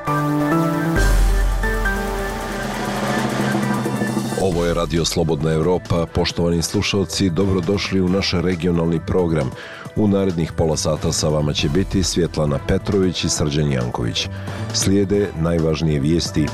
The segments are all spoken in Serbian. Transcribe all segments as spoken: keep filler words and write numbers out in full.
Ovo je Radio Slobodna Evropa. Poštovani slušalci, dobrodošli u naš regionalni program. U narednih pola sata sa vama će biti Svjetlana Petrović i Srđan Janković. Slijede najvažnije vijesti.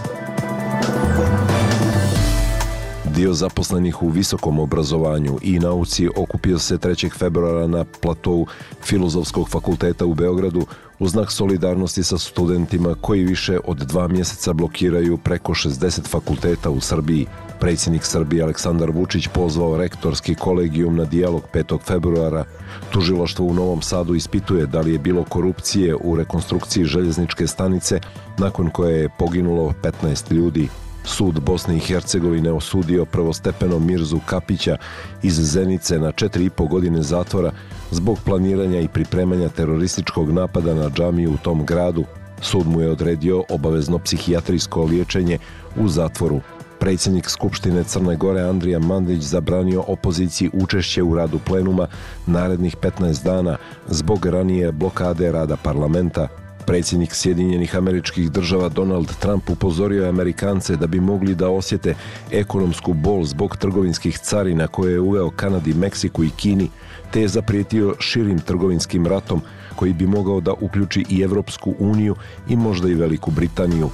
Dio zaposlenih u visokom obrazovanju i nauci okupio se trećeg februara na platou Filozofskog fakulteta u Beogradu u znak solidarnosti sa studentima koji više od dva mjeseca blokiraju preko šezdeset fakulteta u Srbiji. Predsjednik Srbije Aleksandar Vučić pozvao rektorski kolegijum na dijalog petog februara. Tužilaštvo u Novom Sadu ispituje da li je bilo korupcije u rekonstrukciji željezničke stanice nakon koje je poginulo petnaest ljudi. Sud Bosne i Hercegovine osudio prvostepeno Mirzu Kapića iz Zenice na četiri i po godine zatvora zbog planiranja i pripremanja terorističkog napada na džamiju u tom gradu. Sud mu je odredio obavezno psihijatrijsko liječenje u zatvoru. Predsjednik Skupštine Crne Gore Andrija Mandić zabranio opoziciji učešće u radu plenuma narednih petnaest dana zbog ranije blokade rada parlamenta. Predsjednik Sjedinjenih Američkih Država Donald Trump upozorio je Amerikance da bi mogli da osjete ekonomsku bol zbog trgovinskih carina koje je uveo Kanadi, Meksiku i Kini, te je zaprijetio širim trgovinskim ratom koji bi mogao da uključi i Evropsku uniju i možda i Veliku Britaniju.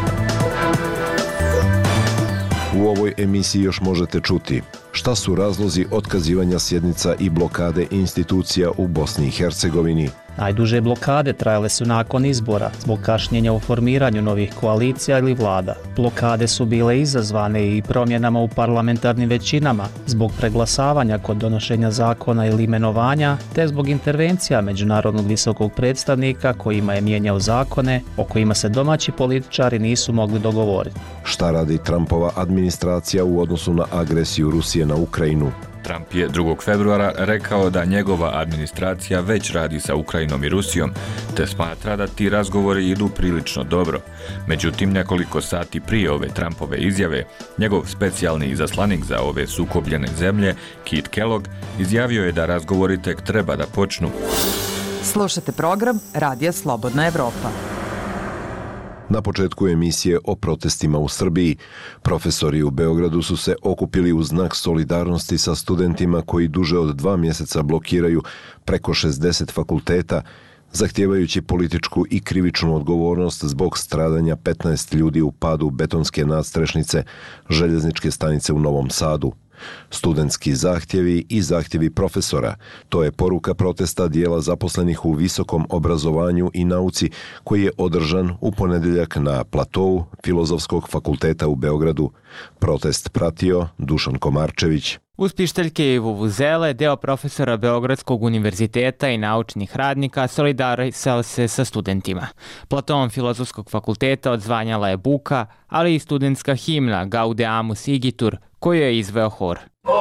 U ovoj emisiji još možete čuti šta su razlozi otkazivanja sjednica i blokade institucija u Bosni i Hercegovini. Najduže blokade trajale su nakon izbora zbog kašnjenja u formiranju novih koalicija ili vlada. Blokade su bile izazvane i promjenama u parlamentarnim većinama zbog preglasavanja kod donošenja zakona ili imenovanja, te zbog intervencija međunarodnog visokog predstavnika kojima je mijenjao zakone o kojima se domaći političari nisu mogli dogovoriti. Šta radi Trumpova administracija u odnosu na agresiju Rusije na Ukrajinu? Trump je drugog februara rekao da njegova administracija već radi sa Ukrajinom i Rusijom, te smatra da ti razgovori idu prilično dobro. Međutim, nekoliko sati prije ove Trumpove izjave, njegov specijalni izaslanik za ove sukobljene zemlje, Kit Kellogg, izjavio je da razgovori tek treba da počnu. Slušate program Radija Slobodna Evropa. Na početku emisije o protestima u Srbiji, profesori u Beogradu su se okupili u znak solidarnosti sa studentima koji duže od dva mjeseca blokiraju preko šezdeset fakulteta, zahtijevajući političku i krivičnu odgovornost zbog stradanja petnaest ljudi u padu betonske nadstrešnice željezničke stanice u Novom Sadu. Studentski zahtjevi i zahtjevi profesora, to je poruka protesta dijela zaposlenih u visokom obrazovanju i nauci koji je održan u ponedjeljak na platou Filozofskog fakulteta u Beogradu. Protest pratio Dušan Komarčević. Uz pištaljke i vuvuzele, deo profesora Beogradskog univerziteta i naučnih radnika solidarisao se sa studentima. Platoom Filozofskog fakulteta odzvanjala je buka, ali i studentska himna Gaudeamus Igitur, koju je izveo hor.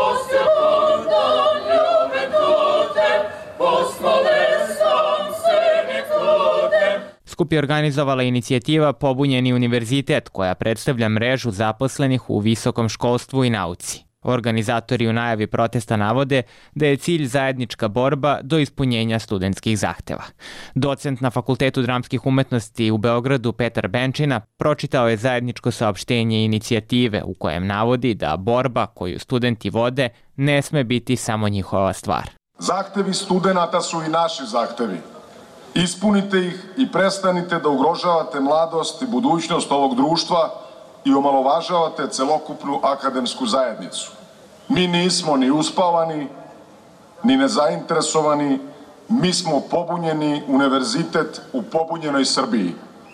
Skup je organizovala inicijativa Pobunjeni univerzitet, koja predstavlja mrežu zaposlenih u visokom školstvu i nauci. Organizatori u najavi protesta navode da je cilj zajednička borba do ispunjenja studentskih zahteva. Docent na Fakultetu dramskih umetnosti u Beogradu Petar Benčina pročitao je zajedničko saopštenje inicijative u kojem navodi da borba koju studenti vode ne sme biti samo njihova stvar. Zahtevi studenata su i naši zahtevi. Ispunite ih i prestanite da ugrožavate mladost i budućnost ovog društva i omalovažavate celokupnu akademsku zajednicu. Mi nismo ni uspavani, ni nezainteresovani, mi smo pobunjeni univerzitet u pobunjenoj Srbiji.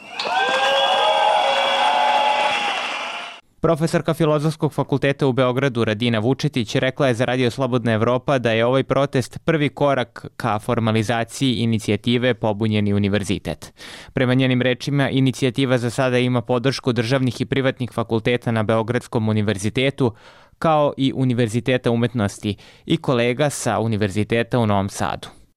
Profesorka Filozofskog fakulteta u Beogradu Radina Vučetić rekla je za Radio Slobodna Evropa da je ovaj protest prvi korak ka formalizaciji inicijative Pobunjeni univerzitet. Prema njenim rečima, inicijativa za sada ima podršku državnih i privatnih fakulteta na Beogradskom univerzitetu, kao i Univerziteta umetnosti i kolega sa Univerziteta u Novom Sadu.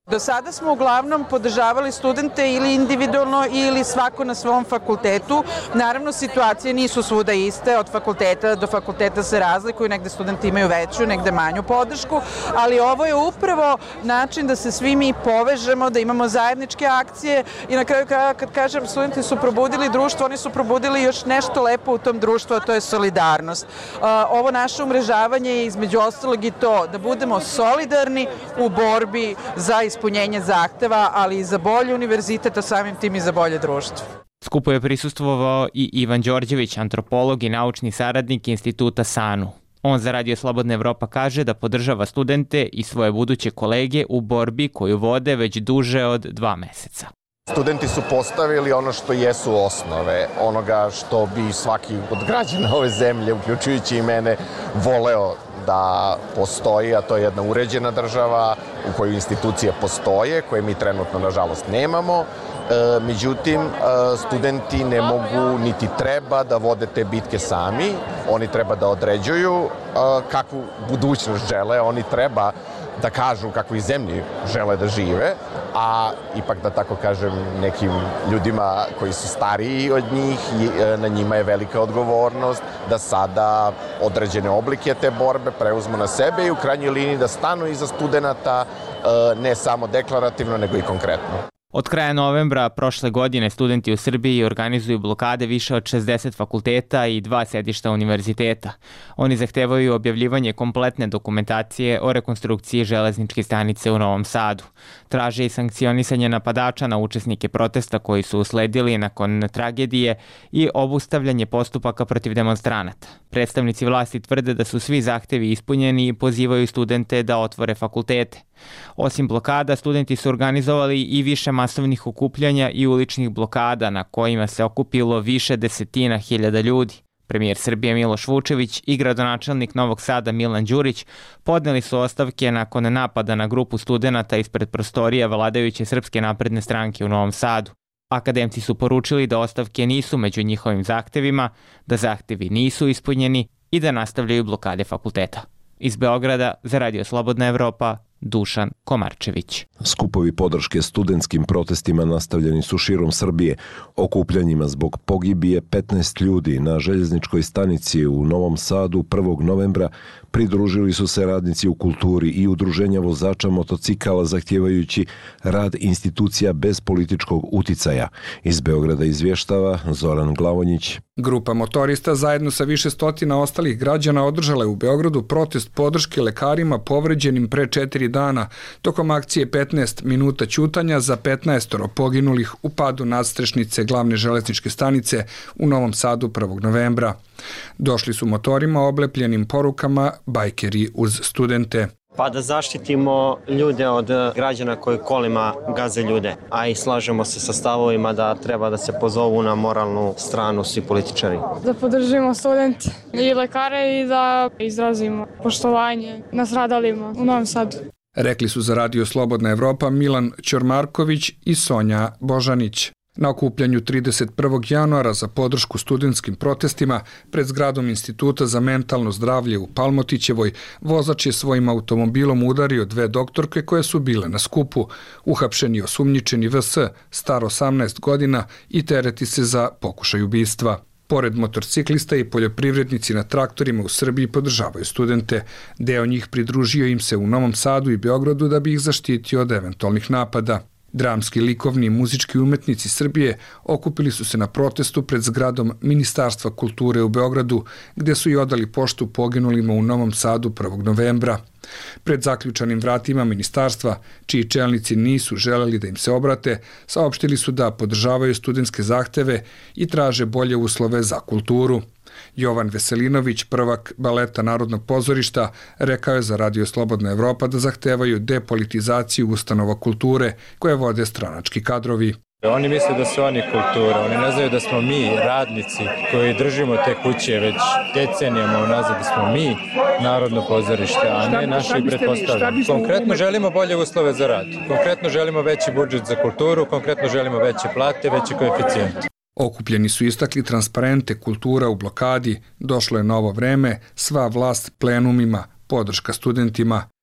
Do sada smo uglavnom podržavali studente ili individualno ili svako na svom fakultetu. Naravno, situacije nisu svuda iste, od fakulteta do fakulteta se razlikuju, negde studenti imaju veću, negde manju podršku, ali ovo je upravo način da se svi mi povežemo, da imamo zajedničke akcije i na kraju kraja, kad kažem studenti su probudili društvo, oni su probudili još nešto lepo u tom društvu, a to je solidarnost. Ovo naše umrežavanje je između ostalog i to, da budemo solidarni u borbi za ispunjenje zahteva, ali i za bolji univerzitet, a samim tim i za bolje društvo. Skupu je prisustvovao i Ivan Đorđević, antropolog i naučni saradnik Instituta SANU. On za Radio Slobodna Evropa kaže da podržava studente i svoje buduće kolege u borbi koju vode već duže od dva meseca. Studenti su postavili ono što jesu osnove, onoga što bi svaki od građana ove zemlje, uključujući i mene, voleo da postoji, a to je jedna uređena država u kojoj institucije postoje, koje mi trenutno, nažalost, nemamo. E, međutim, studenti ne mogu niti treba da vode te bitke sami. Oni treba da određuju kakvu budućnost žele, oni treba da kažu kakvoj zemlji žele da žive, a ipak da tako kažem nekim ljudima koji su stariji od njih, na njima je velika odgovornost da sada određene oblike te borbe preuzmu na sebe i u krajnjoj liniji da stanu iza studenata ne samo deklarativno nego i konkretno. Od kraja novembra prošle godine studenti u Srbiji organizuju blokade više od šezdeset fakulteta i dva sedišta univerziteta. Oni zahtevaju objavljivanje kompletne dokumentacije o rekonstrukciji železničke stanice u Novom Sadu. Traže i sankcionisanje napadača na učesnike protesta koji su usledili nakon tragedije i obustavljanje postupaka protiv demonstranata. Predstavnici vlasti tvrde da su svi zahtevi ispunjeni i pozivaju studente da otvore fakultete. Osim blokada, studenti su organizovali i više masovnih okupljanja i uličnih blokada na kojima se okupilo više desetina hiljada ljudi. Premijer Srbije Miloš Vučević i gradonačelnik Novog Sada Milan Đurić podneli su ostavke nakon napada na grupu studenata ispred prostorija vladajuće Srpske napredne stranke u Novom Sadu. Akademci su poručili da ostavke nisu među njihovim zahtevima, da zahtevi nisu ispunjeni i da nastavljaju blokade fakulteta. Iz Beograda za Radio Slobodna Evropa, Dušan Komarčević. Skupovi podrške studentskim protestima nastavljeni su širom Srbije. Okupljanjima zbog pogibije petnaest ljudi na željezničkoj stanici u Novom Sadu prvog novembra pridružili su se radnici u kulturi i udruženja vozača motocikala zahtjevajući rad institucija bez političkog uticaja. Iz Beograda izvještava Zoran Glavonjić. Grupa motorista zajedno sa više stotina ostalih građana održala je u Beogradu protest podrške lekarima povređenim pre četiri dana tokom akcije petnaest minuta ćutanja za petnaestoro poginulih u padu nadstrešnice glavne železničke stanice u Novom Sadu prvog novembra. Došli su motorima oblepljenim porukama bajkeri uz studente. Pa da zaštitimo ljude od građana koji kolima gaze ljude, a i slažemo se sa stavovima da treba da se pozovu na moralnu stranu svi političari. Da podržimo studente i lekare i da izrazimo poštovanje nastradalima u Novom Sadu. Rekli su za Radio Slobodna Evropa Milan Ćormarković i Sonja Božanić. Na okupljanju trideset prvog januara za podršku studentskim protestima pred zgradom Instituta za mentalno zdravlje u Palmotićevoj vozač je svojim automobilom udario dve doktorke koje su bile na skupu. Uhapšen je osumnjičeni V S, star osamnaest godina i tereti se za pokušaj ubistva. Pored motorciklista i poljoprivrednici na traktorima u Srbiji podržavaju studente. Deo njih pridružio im se u Novom Sadu i Beogradu da bi ih zaštitio od eventualnih napada. Dramski, likovni i muzički umetnici Srbije okupili su se na protestu pred zgradom Ministarstva kulture u Beogradu, gde su i odali poštu poginulima u Novom Sadu prvog novembra. Pred zaključanim vratima ministarstva, čiji čelnici nisu želeli da im se obrate, saopštili su da podržavaju studentske zahteve i traže bolje uslove za kulturu. Jovan Veselinović, prvak baleta Narodnog pozorišta, rekao je za Radio Slobodna Evropa da zahtevaju depolitizaciju ustanova kulture koje vode stranački kadrovi. Oni misle da su oni kultura, oni ne znaju da smo mi radnici koji držimo te kuće već decenijama unazad, da smo mi Narodno pozorište, a ne naši pretpostavljeni. Konkretno želimo bolje uslove za rad, konkretno želimo veći budžet za kulturu, konkretno želimo veće plate, veći koeficijent. Okupljeni su istakli transparente kultura u blokadi, došlo je novo vreme, sva vlast plenumima, podrška studentima.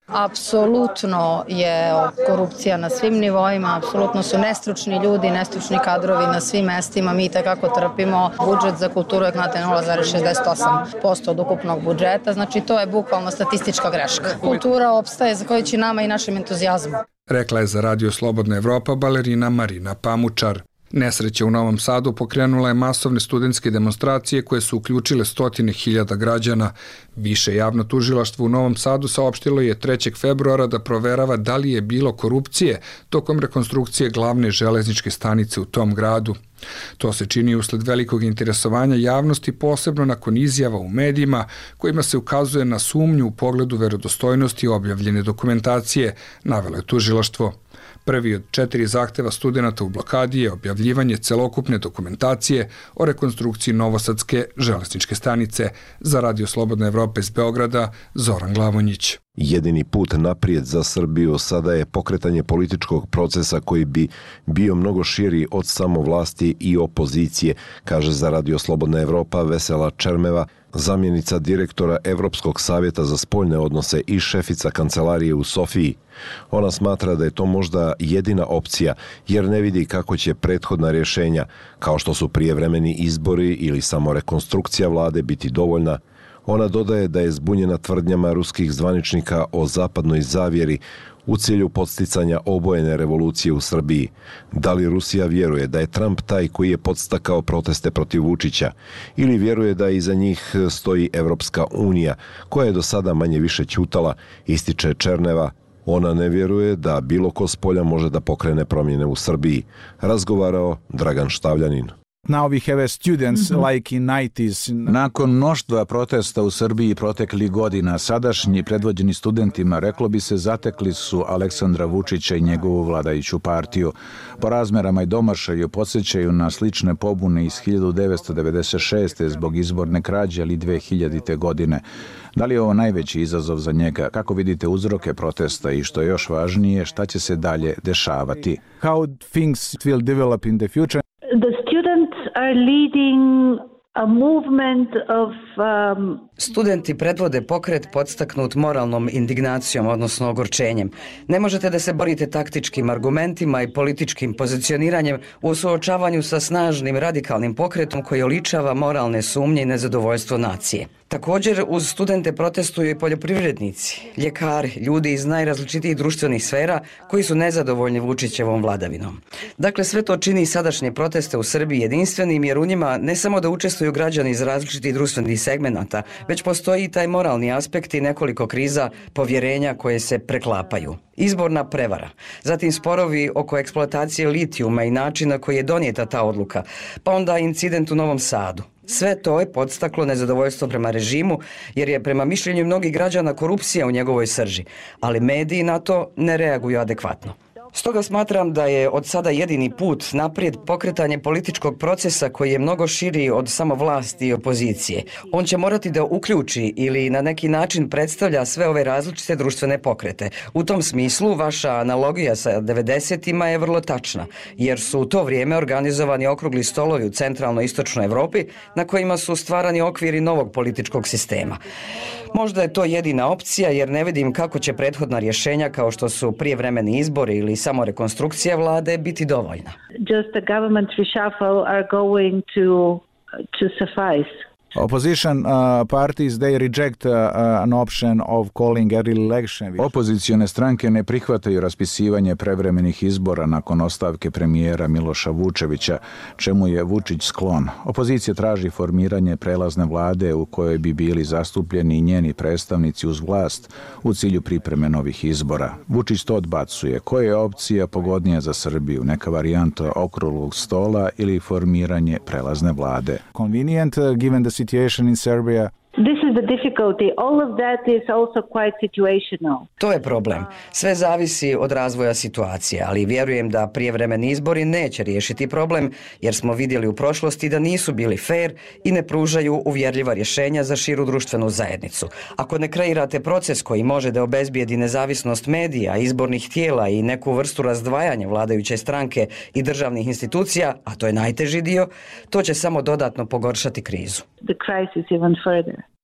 Apsolutno je korupcija na svim nivoima, apsolutno su nestručni ljudi, nestručni kadrovi na svim mestima. Mi tekako trpimo. Budžet za kulturu je znate nula zarez šezdeset osam posto od ukupnog budžeta, znači to je bukvalno statistička greška. Kultura opstaje zahvaljujući nama i našem entuzijazmu. Rekla je za Radio Slobodna Evropa balerina Marina Pamučar. Nesreća u Novom Sadu pokrenula je masovne studentske demonstracije koje su uključile stotine hiljada građana. Više javno tužilaštvo u Novom Sadu saopštilo je trećeg februara da proverava da li je bilo korupcije tokom rekonstrukcije glavne železničke stanice u tom gradu. To se čini usled velikog interesovanja javnosti, posebno nakon izjava u medijima kojima se ukazuje na sumnju u pogledu verodostojnosti objavljene dokumentacije, navelo je tužilaštvo. Prvi od četiri zahteva studenata u blokadi je objavljivanje celokupne dokumentacije o rekonstrukciji Novosadske železničke stanice. Za Radio Slobodna Evropa iz Beograda, Zoran Glavonjić. Jedini put naprijed za Srbiju sada je pokretanje političkog procesa koji bi bio mnogo širi od samovlasti i opozicije, kaže za Radio Slobodna Evropa Vesela Čermeva, zamjenica direktora Evropskog savjeta za spoljne odnose i šefica kancelarije u Sofiji. Ona smatra da je to možda jedina opcija, jer ne vidi kako će prethodna rješenja, kao što su prijevremeni izbori ili samo rekonstrukcija vlade, biti dovoljna. Ona dodaje da je zbunjena tvrdnjama ruskih zvaničnika o zapadnoj zavjeri u cilju podsticanja obojene revolucije u Srbiji. Da li Rusija vjeruje da je Trump taj koji je podstakao proteste protiv Vučića ili vjeruje da iza njih stoji Evropska unija, koja je do sada manje više ćutala, ističe Černeva. Ona ne vjeruje da bilo ko s polja može da pokrene promjene u Srbiji. Razgovarao Dragan Štavljanin. Now we have students mm-hmm. like in nineties. Nakon mnoštva protesta u Srbiji proteklih godina, sadašnji predvođeni studentima, reklo bi se, zatekli su Aleksandra Vučića i njegovu vladajuću partiju. Po razmerama i domašaju podsjećaju na slične pobune iz hiljadu devetsto devedeset šeste. zbog izborne krađe ili dve hiljadite. godine. Da li je ovo najveći izazov za njega? Kako vidite uzroke protesta i što je još važnije, šta će se dalje dešavati? How things will develop in the future? The students are leading a movement of um... Studenti predvode pokret podstaknut moralnom indignacijom, odnosno ogorčenjem. Ne možete da se borite taktičkim argumentima i političkim pozicioniranjem u suočavanju sa snažnim radikalnim pokretom koji oličava moralne sumnje i nezadovoljstvo nacije. Također, uz studente protestuju i poljoprivrednici, ljekari, ljudi iz najrazličitijih društvenih sfera koji su nezadovoljni Vučićevom vladavinom. Dakle, sve to čini sadašnje proteste u Srbiji jedinstvenim, jer u njima ne samo da učestvuju građani iz različitih društvenih segmenata, već postoji i taj moralni aspekt i nekoliko kriza povjerenja koje se preklapaju. Izborna prevara, zatim sporovi oko eksploatacije litijuma i načina koji je donijeta ta odluka, pa onda incident u Novom Sadu. Sve to je podstaklo nezadovoljstvo prema režimu, jer je prema mišljenju mnogih građana korupcija u njegovoj srži, ali mediji na to ne reaguju adekvatno. Stoga smatram da je od sada jedini put naprijed pokretanje političkog procesa koji je mnogo širi od samo vlasti i opozicije. On će morati da uključi ili na neki način predstavlja sve ove različite društvene pokrete. U tom smislu vaša analogija sa devedesetima je vrlo tačna, jer su u to vrijeme organizovani okrugli stolovi u centralno-istočnoj Evropi na kojima su stvarani okviri novog političkog sistema. Možda je to jedina opcija, jer ne vidim kako će prethodna rješenja kao što su prijevremeni izbori ili samo rekonstrukcija vlade biti dovoljna. Just the government reshuffle are going to to suffice. Opposition uh, parties, they reject uh, an option of calling early election. Opozicione stranke ne prihvataju raspisivanje prevremenih izbora nakon ostavke premijera Miloša Vučevića, čemu je Vučić sklon. Opozicija traži formiranje prelazne vlade u kojoj bi bili zastupljeni i njeni predstavnici uz vlast u cilju pripreme novih izbora. Vučić to odbacuje. Koja je opcija pogodnija za Srbiju? Neka varijanta okruglog stola ili formiranje prelazne vlade? Convenient, uh, given the situation in Serbia. This is the difficulty. All of that is also quite situational. To je problem. Sve zavisi od razvoja situacije, ali vjerujem da prijevremeni izbori neće riješiti problem, jer smo vidjeli u prošlosti da nisu bili fair i ne pružaju uvjerljiva rješenja za širu društvenu zajednicu. Ako ne kreirate proces koji može da obezbijedi nezavisnost medija, izbornih tijela i neku vrstu razdvajanja vladajuće stranke i državnih institucija, a to je najteži dio, to će samo dodatno pogoršati krizu. The crisis even further.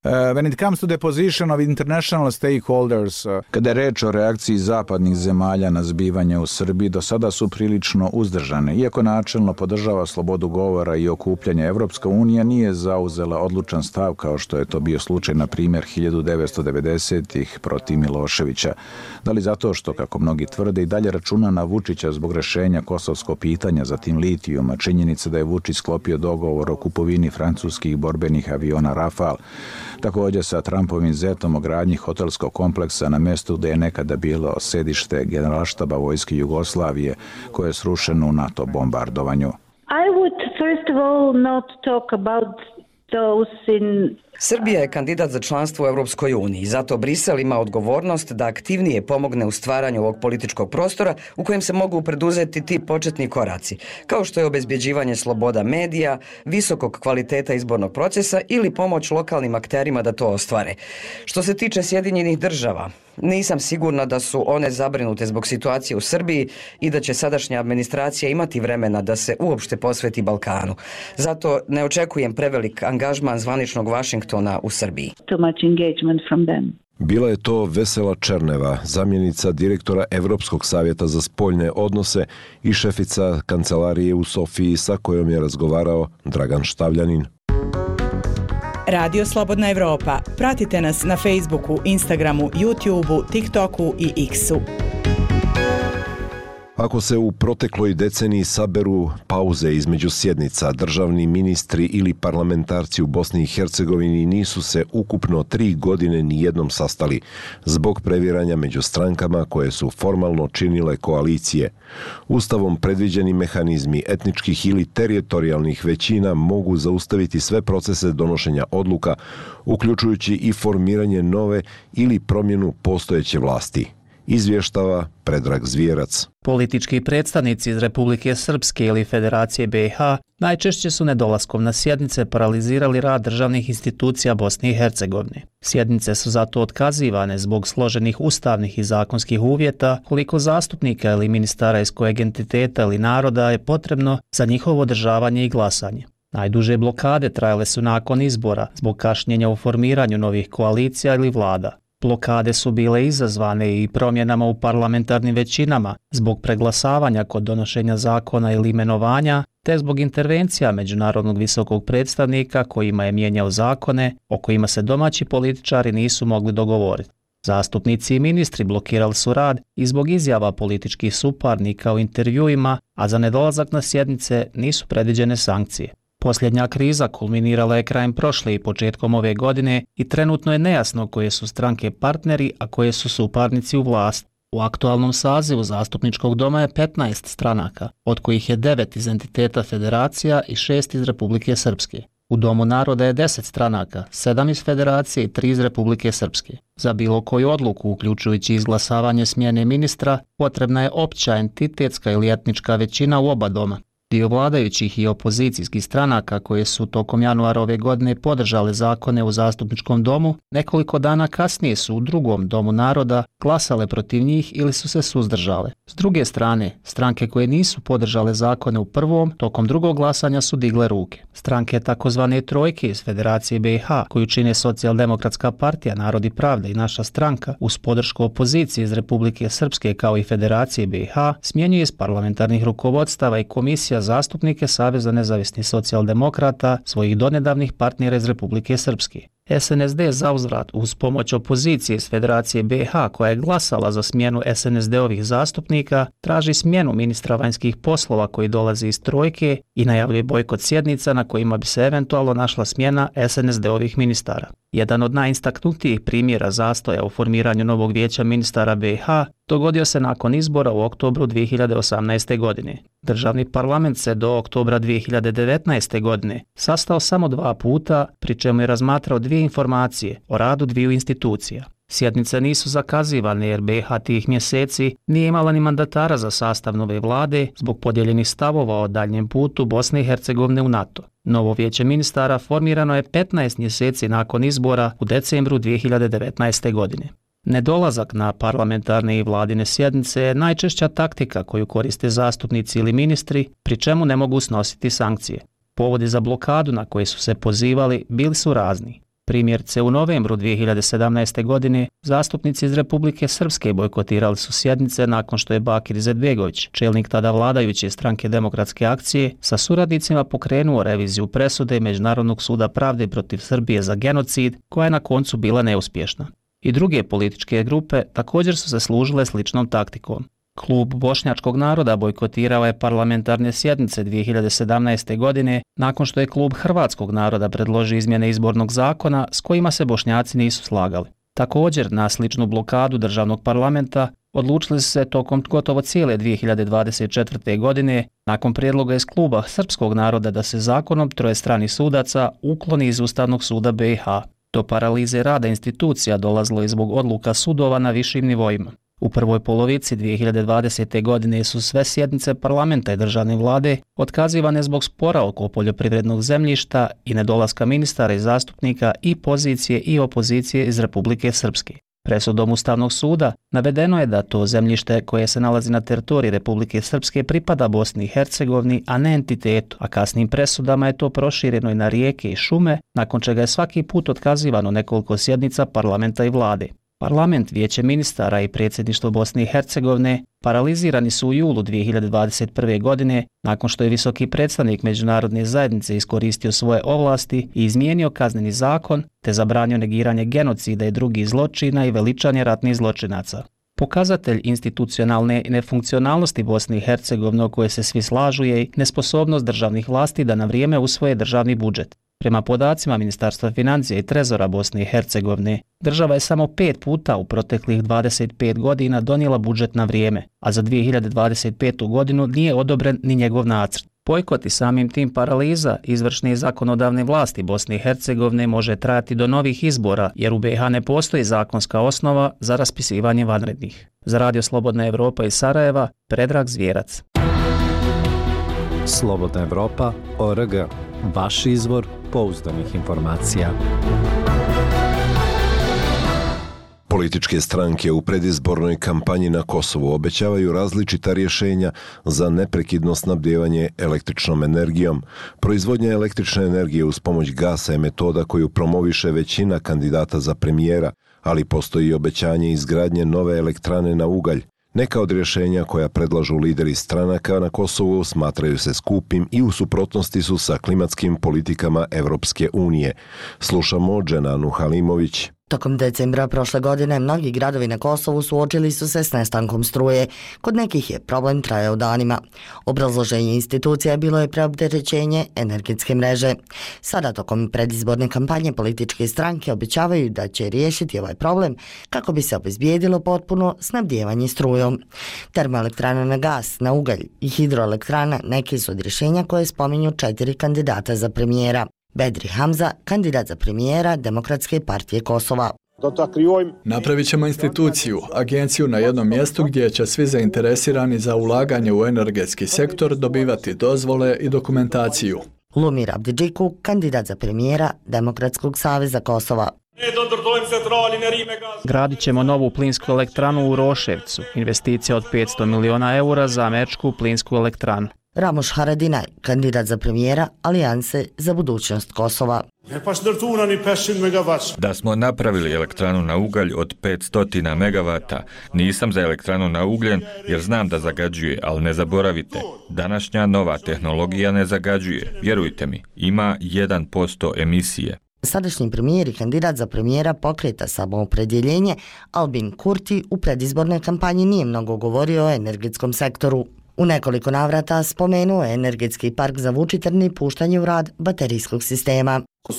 when it comes to the position of international stakeholders, uh, kada je reč o reakciji zapadnih zemalja na zbivanje u Srbiji, do sada su prilično uzdržane. Iako načelno podržava slobodu govora i okupljanja, Evropska unija nije zauzela odlučan stav kao što je to bio slučaj na primjer hiljadu devetsto devedesetih protiv Miloševića. Da li zato što, kako mnogi tvrde, i dalje računa na Vučića zbog rešenja kosovskog pitanja, zatim litijuma, činjenica da je Vučić sklopio dogovor o kupovini francuskih borbenih aviona Rafale, također sa Trumpovim zetom o gradnji hotelskog kompleksa na mjestu gdje je nekada bilo sedište generalštaba vojske Jugoslavije koje je srušeno u NATO bombardovanju. I would first of all not talk about those in Srbija je kandidat za članstvo u Europskoj uniji, zato Brisel ima odgovornost da aktivnije pomogne u stvaranju ovog političkog prostora u kojem se mogu preduzeti ti početni koraci, kao što je obezbjeđivanje sloboda medija, visokog kvaliteta izbornog procesa ili pomoć lokalnim akterima da to ostvare. Što se tiče Sjedinjenih država, nisam sigurna da su one zabrinute zbog situacije u Srbiji i da će sadašnja administracija imati vremena da se uopšte posveti Balkanu. Zato ne očekujem prevelik angažman zvaničnog Vašingtona u Srbiji. Too much engagement from them. Bila je to Vesela Černeva, zamjenica direktora Evropskog savjeta za spoljne odnose i šefica kancelarije u Sofiji sa kojom je razgovarao Dragan Štavljanin. Radio Slobodna Evropa. Pratite nas na Facebooku, Instagramu, YouTubeu, TikToku i X-u. Ako se u protekloj deceniji saberu pauze između sjednica, državni ministri ili parlamentarci u Bosni i Hercegovini nisu se ukupno tri godine nijednom sastali zbog previranja među strankama koje su formalno činile koalicije. Ustavom predviđeni mehanizmi etničkih ili teritorijalnih većina mogu zaustaviti sve procese donošenja odluka, uključujući i formiranje nove ili promjenu postojeće vlasti. Izvještava Predrag Zvijerac. Politički predstavnici iz Republike Srpske ili Federacije B i H najčešće su nedolaskom na sjednice paralizirali rad državnih institucija Bosne i Hercegovine. Sjednice su zato otkazivane zbog složenih ustavnih i zakonskih uvjeta koliko zastupnika ili ministara iz kojeg entiteta ili naroda je potrebno za njihovo održavanje i glasanje. Najduže blokade trajale su nakon izbora zbog kašnjenja u formiranju novih koalicija ili vlada. Blokade su bile izazvane i promjenama u parlamentarnim većinama zbog preglasavanja kod donošenja zakona ili imenovanja, te zbog intervencija međunarodnog visokog predstavnika kojima je mijenjao zakone o kojima se domaći političari nisu mogli dogovoriti. Zastupnici i ministri blokirali su rad i zbog izjava političkih suparnika u intervjuima, a za nedolazak na sjednice nisu predviđene sankcije. Posljednja kriza kulminirala je krajem prošle i početkom ove godine i trenutno je nejasno koje su stranke partneri, a koje su suparnici u vlast. U aktualnom sazivu zastupničkog doma je petnaest stranaka, od kojih je devet iz entiteta federacija i šest iz Republike Srpske. U Domu naroda je deset stranaka, sedam iz federacije i tri iz Republike Srpske. Za bilo koju odluku, uključujući izglasavanje smjene ministra, potrebna je opća entitetska ili etnička većina u oba doma. Dio vladajućih i opozicijskih stranaka koje su tokom januara ove godine podržale zakone u zastupničkom domu, nekoliko dana kasnije su u drugom Domu naroda glasale protiv njih ili su se suzdržale. S druge strane, stranke koje nisu podržale zakone u prvom, tokom drugog glasanja su digle ruke. Stranke takozvane trojke iz Federacije B i H, koju čine Socijaldemokratska partija, Narod i pravda i Naša stranka, uz podršku opozicije iz Republike Srpske kao i Federacije B i H, smjenjuje iz parlamentarnih rukovodstava i komisija zastupnike Saveza nezavisnih socijaldemokrata, svojih donedavnih partnera iz Republike Srpske. S N S D zauzvrat uz pomoć opozicije iz Federacije B i H koja je glasala za smjenu S N S D-ovih zastupnika, traži smjenu ministra vanjskih poslova koji dolazi iz trojke i najavljuje bojkot sjednica na kojima bi se eventualno našla smjena S N S D-ovih ministara. Jedan od najistaknutijih primjera zastoja u formiranju novog vijeća ministara B i H dogodio se nakon izbora u oktobru dvije hiljade osamnaeste. godine. Državni parlament se do oktobra dvije hiljade devetnaeste. godine sastao samo dva puta, pri čemu je razmatrao dvije informacije o radu dviju institucija. Sjednice nisu zakazivane jer B i H tih mjeseci nije imala ni mandatara za sastav nove vlade zbog podijeljenih stavova o daljnjem putu Bosne i Hercegovine u NATO. Novo vijeće ministara formirano je petnaest mjeseci nakon izbora u decembru dvije hiljade devetnaeste. godine. Nedolazak na parlamentarne i vladine sjednice je najčešća taktika koju koriste zastupnici ili ministri, pri čemu ne mogu snositi sankcije. Povodi za blokadu na koje su se pozivali bili su razni. Primjerice, u novembru dvije hiljade sedamnaeste. godine zastupnici iz Republike Srpske bojkotirali su sjednice nakon što je Bakir Izetbegović, čelnik tada vladajuće stranke Demokratske akcije, sa suradnicima pokrenuo reviziju presude Međunarodnog suda pravde protiv Srbije za genocid, koja je na koncu bila neuspješna. I druge političke grupe također su se služile sličnom taktikom. Klub Bošnjačkog naroda bojkotirao je parlamentarne sjednice dvije hiljade sedamnaeste. godine nakon što je Klub Hrvatskog naroda predložio izmjene izbornog zakona s kojima se Bošnjaci nisu slagali. Također, na sličnu blokadu državnog parlamenta odlučili su se tokom gotovo cijele dvije hiljade dvadeset četvrte. godine nakon prijedloga iz Kluba Srpskog naroda da se zakonom trojestranih sudaca ukloni iz Ustavnog suda B i H. Do paralize rada institucija dolazilo je zbog odluka sudova na višim nivoima. U prvoj polovici dvije hiljade dvadesete. godine su sve sjednice parlamenta i državne vlade otkazivane zbog spora oko poljoprivrednog zemljišta i nedolaska ministara i zastupnika i pozicije i opozicije iz Republike Srpske. Presudom Ustavnog suda navedeno je da to zemljište koje se nalazi na teritoriji Republike Srpske pripada Bosni i Hercegovini, a ne entitetu, a kasnim presudama je to prošireno i na rijeke i šume, nakon čega je svaki put otkazivano nekoliko sjednica parlamenta i vlade. Parlament, Vijeće ministara i predsjedništvo Bosne i Hercegovine paralizirani su u julu dvije hiljade dvadeset prve. godine nakon što je visoki predstavnik međunarodne zajednice iskoristio svoje ovlasti i izmijenio kazneni zakon te zabranio negiranje genocida i drugih zločina i veličanje ratnih zločinaca. Pokazatelj institucionalne nefunkcionalnosti Bosne i Hercegovine o kojoj se svi slažu je i nesposobnost državnih vlasti da na vrijeme usvoje državni budžet. Prema podacima Ministarstva financija i Trezora Bosne i Hercegovine, država je samo pet puta u proteklih dvadeset pet godina donijela budžet na vrijeme, a za dvije hiljade dvadeset petu. godinu nije odobren ni njegov nacrt. Bojkot i samim tim paraliza izvršne i zakonodavne vlasti Bosne i Hercegovine može trajati do novih izbora, jer u B i H ne postoji zakonska osnova za raspisivanje vanrednih. Za Radio Slobodna Evropa iz Sarajeva, Predrag Zvjerac. Slobodna Evropa, O R G. Vaš izvor pouzdanih informacija. Političke stranke u predizbornoj kampanji na Kosovu obećavaju različita rješenja za neprekidno snabdijevanje električnom energijom. Proizvodnja električne energije uz pomoć gasa je metoda koju promoviše većina kandidata za premijera, ali postoji i obećanje izgradnje nove elektrane na ugalj. Neka od rješenja koja predlažu lideri stranaka na Kosovu smatraju se skupim i u suprotnosti su sa klimatskim politikama Evropske unije. Slušamo Dženanu Halimović. Tokom decembra prošle godine mnogi gradovi na Kosovu suočili su se s nestankom struje. Kod nekih je problem trajao danima. Obrazloženje institucija bilo je preopterećenje energetske mreže. Sada tokom predizborne kampanje političke stranke obećavaju da će riješiti ovaj problem kako bi se obezbijedilo potpuno snabdijevanje strujom. Termoelektrana na gas, na ugalj i hidroelektrana neki su od rješenja koje spominju četiri kandidata za premijera. Bedri Hamza, kandidat za premijera Demokratske partije Kosova. Napravit ćemo instituciju, agenciju na jednom mjestu gdje će svi zainteresirani za ulaganje u energetski sektor dobivati dozvole i dokumentaciju. Lumir Abdidžiku, kandidat za premijera Demokratskog saveza Kosova. Gradit ćemo novu plinsku elektranu u Roševcu, investicija od petsto miliona eura za američku plinsku elektranu. Ramoš Haradinaj, kandidat za premijera Alijanse za budućnost Kosova. Da smo napravili elektranu na ugalj od petsto megavata, nisam za elektranu na ugljen jer znam da zagađuje, ali ne zaboravite, današnja nova tehnologija ne zagađuje, vjerujte mi, ima jedan posto emisije. Sadašnji premijer i kandidat za premijera pokreta Samoopredjeljenje Albin Kurti u predizbornoj kampanji nije mnogo govorio o energetskom sektoru. U nekoliko navrata spomenuo je energetski park za Vučitrn i puštanje u rad baterijskog sistema.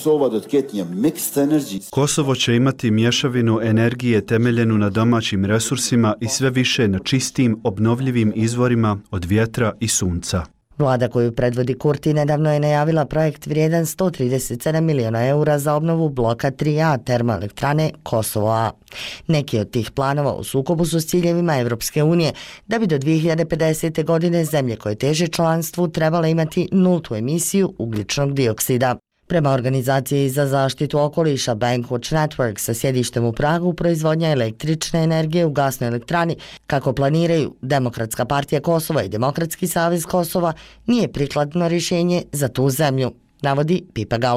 Kosovo će imati mješavinu energije temeljenu na domaćim resursima i sve više na čistim, obnovljivim izvorima od vjetra i sunca. Vlada koju predvodi Kurti nedavno je najavila projekt vrijedan sto trideset sedam miliona eura za obnovu bloka tri A termoelektrane Kosovo A. Neki od tih planova u sukobu su s ciljevima Evropske unije, da bi do dvije hiljade pedesete. godine zemlje koje teže članstvu trebale imati nultu emisiju ugljičnog dioksida. Prema organizaciji za zaštitu okoliša Bankwatch Network sa sjedištem u Pragu, proizvodnja električne energije u gasnoj elektrani, kako planiraju Demokratska partija Kosova i Demokratski savez Kosova, nije prikladno rješenje za tu zemlju, navodi Pipa Galop.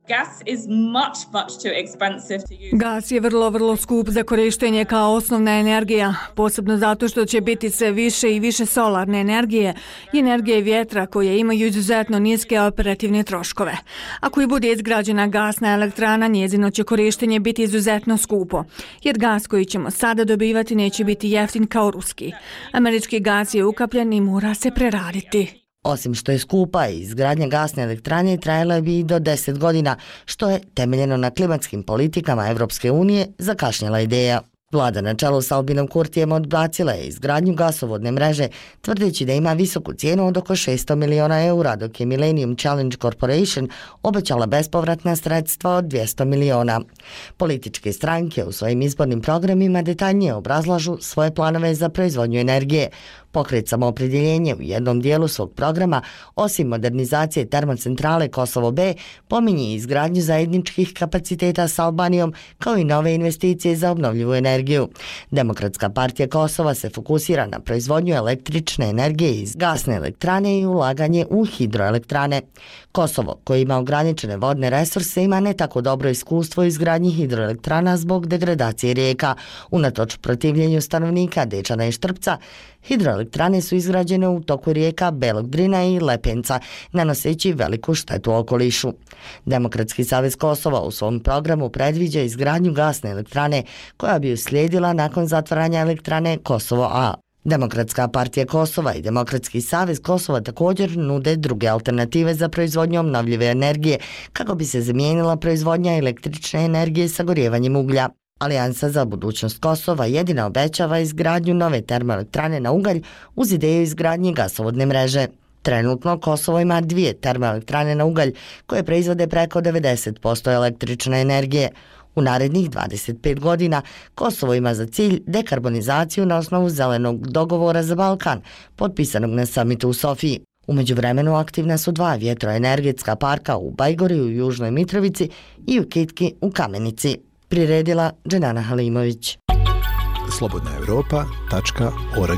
Gas je vrlo, vrlo skup za korištenje kao osnovna energija, posebno zato što će biti sve više i više solarne energije i energije vjetra koje imaju izuzetno niske operativne troškove. Ako i bude izgrađena gasna elektrana, njezino će korištenje biti izuzetno skupo, jer gas koji ćemo sada dobivati neće biti jeftin kao ruski. Američki gas je ukapljen i mora se preraditi. Osim što je skupa, izgradnja gasne elektrane trajala bi i do deset godina, što je, temeljeno na klimatskim politikama Evropske unije, zakašnjela ideja. Vlada na čelu s Albinom Kurtijem odbacila je izgradnju gasovodne mreže, tvrdeći da ima visoku cijenu od oko šesto miliona eura, dok je Millennium Challenge Corporation obećala bespovratna sredstva od dvjesto miliona. Političke stranke u svojim izbornim programima detaljnije obrazlažu svoje planove za proizvodnju energije. Pokret Samoopredjeljenje u jednom dijelu svog programa, osim modernizacije termocentrale Kosovo B, pominje izgradnju zajedničkih kapaciteta s Albanijom, kao i nove investicije za obnovljivu energiju. Demokratska partija Kosova se fokusira na proizvodnju električne energije iz gasne elektrane i ulaganje u hidroelektrane. Kosovo, koji ima ograničene vodne resurse, ima ne tako dobro iskustvo u izgradnji hidroelektrana zbog degradacije rijeka. Unatoč protivljenju stanovnika Dečana i Štrpca, hidroelektrane su izgrađene u toku rijeka Belog Drina i Lepenca, nanoseći veliku štetu okolišu. Demokratski savez Kosova u svom programu predviđa izgradnju gasne elektrane koja bi uslijedila nakon zatvaranja elektrane Kosovo A. Demokratska partija Kosova i Demokratski savez Kosova također nude druge alternative za proizvodnju obnovljive energije kako bi se zamijenila proizvodnja električne energije sagorijevanjem uglja. Alijansa za budućnost Kosova jedina obećava izgradnju nove termoelektrane na ugalj uz ideju izgradnje gasovodne mreže. Trenutno Kosovo ima dvije termoelektrane na ugalj koje proizvode preko devedeset posto električne energije. U narednih dvadeset pet godina Kosovo ima za cilj dekarbonizaciju na osnovu zelenog dogovora za Balkan, potpisanog na samitu u Sofiji. U međuvremenu aktivna su dva vjetroenergetska parka u Bajgori u Južnoj Mitrovici i u Kitki u Kamenici. Priredila Dženana Halimović. slobodna europa tačka org.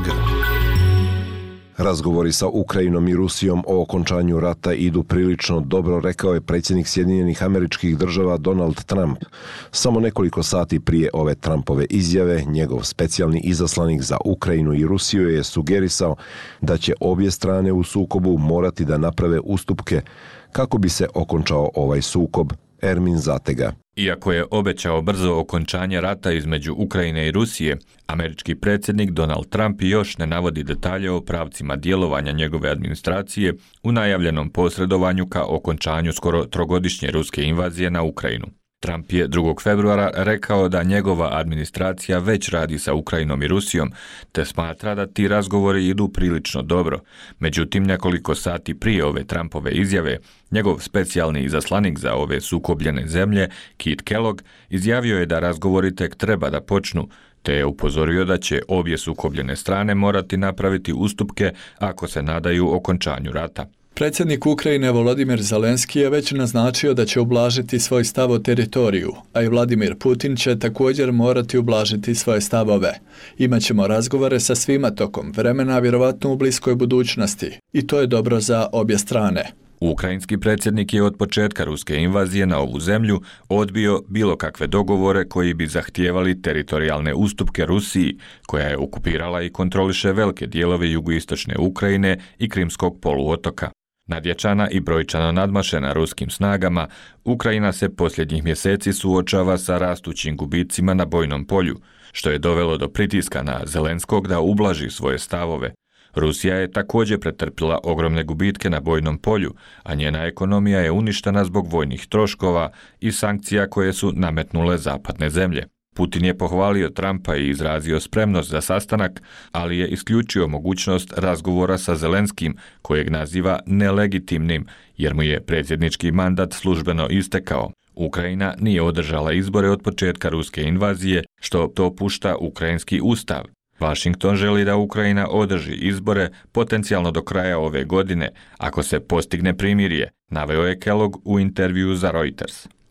Razgovori sa Ukrajinom i Rusijom o okončanju rata idu prilično dobro, rekao je predsjednik Sjedinjenih Američkih Država Donald Trump. Samo nekoliko sati prije ove Trumpove izjave, njegov specijalni izaslanik za Ukrajinu i Rusiju je sugerisao da će obje strane u sukobu morati da naprave ustupke kako bi se okončao ovaj sukob. Ermin Zatega. Iako je obećao brzo okončanje rata između Ukrajine i Rusije, američki predsjednik Donald Trump još ne navodi detalje o pravcima djelovanja njegove administracije u najavljenom posredovanju ka okončanju skoro trogodišnje ruske invazije na Ukrajinu. Trump je drugog februara rekao da njegova administracija već radi sa Ukrajinom i Rusijom, te smatra da ti razgovori idu prilično dobro. Međutim, nekoliko sati prije ove Trumpove izjave, njegov specijalni izaslanik za ove sukobljene zemlje, Kit Kellogg, izjavio je da razgovori tek treba da počnu, te je upozorio da će obje sukobljene strane morati napraviti ustupke ako se nadaju okončanju rata. Predsjednik Ukrajine Volodimir Zelenski je već naznačio da će ublažiti svoj stav o teritoriju, a i Vladimir Putin će također morati ublažiti svoje stavove. Imaćemo razgovore sa svima tokom vremena, vjerovatno u bliskoj budućnosti, i to je dobro za obje strane. Ukrajinski predsjednik je od početka ruske invazije na ovu zemlju odbio bilo kakve dogovore koji bi zahtijevali teritorijalne ustupke Rusiji, koja je okupirala i kontroliše velike dijelove jugoistočne Ukrajine i Krimskog poluotoka. Nadjačana i brojčano nadmašena ruskim snagama, Ukrajina se posljednjih mjeseci suočava sa rastućim gubicima na bojnom polju, što je dovelo do pritiska na Zelenskog da ublaži svoje stavove. Rusija je također pretrpila ogromne gubitke na bojnom polju, a njena ekonomija je uništena zbog vojnih troškova i sankcija koje su nametnule zapadne zemlje. Putin je pohvalio Trumpa i izrazio spremnost za sastanak, ali je isključio mogućnost razgovora sa Zelenskim, kojeg naziva nelegitimnim, jer mu je predsjednički mandat službeno istekao. Ukrajina nije održala izbore od početka ruske invazije, što dopušta ukrajinski ustav. Washington želi da Ukrajina održi izbore potencijalno do kraja ove godine, ako se postigne primirje, naveo je Kellogg u intervjuu za Reuters.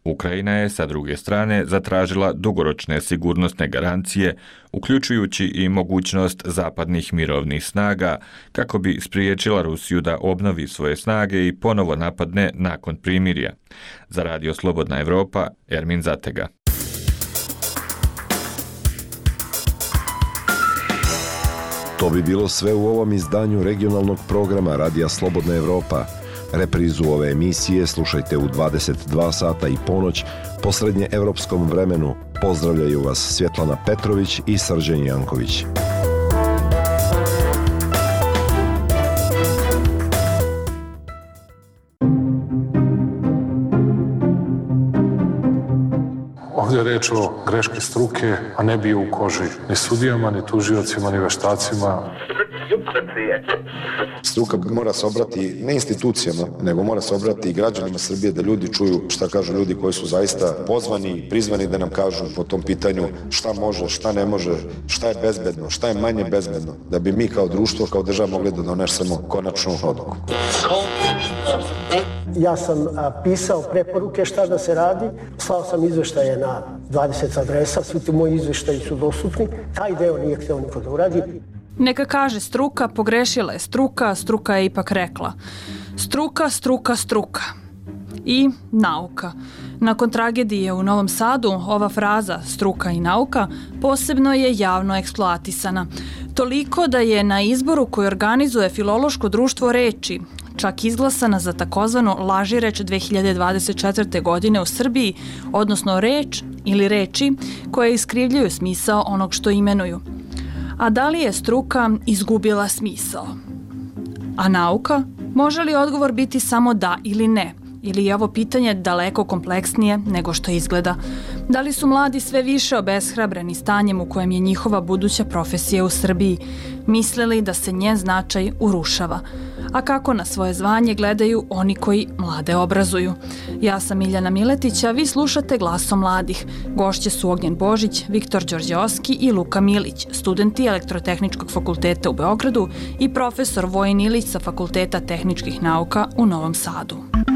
Ukrajina je, sa druge strane, zatražila dugoročne sigurnosne garancije, uključujući i mogućnost zapadnih mirovnih snaga, kako bi spriječila Rusiju da obnovi svoje snage i ponovo napadne nakon primirja. Za Radio Slobodna Evropa, Ermin Zatega. To bi bilo sve u ovom izdanju regionalnog programa Radija Slobodna Evropa. Reprizu ove emisije slušajte u dvadeset dva sata i ponoć po srednjeevropskom vremenu. Pozdravljaju vas Svjetlana Petrović i Srđan Janković. Ovdje je reč o greški struke, a ne bio u koži ni sudijama, ni tužiocima, ni veštacima. Struka mora se obrati ne institucijama, nego mora se obrati i građanima Srbije, da ljudi čuju šta kažu ljudi koji su zaista pozvani, prizvani da nam kažu po tom pitanju šta može, šta ne može, šta je bezbedno, šta je manje bezbedno, da bi mi kao društvo, kao država mogli da donesemo konačnu odluku. Ja sam a, pisao preporuke šta da se radi, slao sam izveštaje na dvadeset adresa, svi ti moji izveštaji su dostupni, taj deo nije hteo niko da uradi. Neka kaže struka, pogrešila je struka, struka je ipak rekla. Struka, struka, struka. I nauka. Nakon tragedije u Novom Sadu, ova fraza struka i nauka posebno je javno eksploatisana. Toliko da je na izboru koji organizuje Filološko društvo reči čak izglasana za takozvanu laži reč dve hiljade dvadeset četvrte. godine u Srbiji, odnosno reč ili reči koje iskrivljuju smisao onog što imenuju. A da li je struka izgubila smisao? A nauka? Može li odgovor biti samo da ili ne? Ili je ovo pitanje daleko kompleksnije nego što izgleda? Da li su mladi sve više obeshrabreni stanjem u kojem je njihova buduća profesija u Srbiji? Mislili da se njen značaj urušava? A kako na svoje zvanje gledaju oni koji mlade obrazuju? Ja sam Miljana Miletić, a vi slušate Glasom mladih. Gošće su Ognjen Božić, Viktor Đorđeovski i Luka Milić, studenti Elektrotehničkog fakulteta u Beogradu i profesor Vojin Ilić sa Fakulteta tehničkih nauka u Novom Sadu.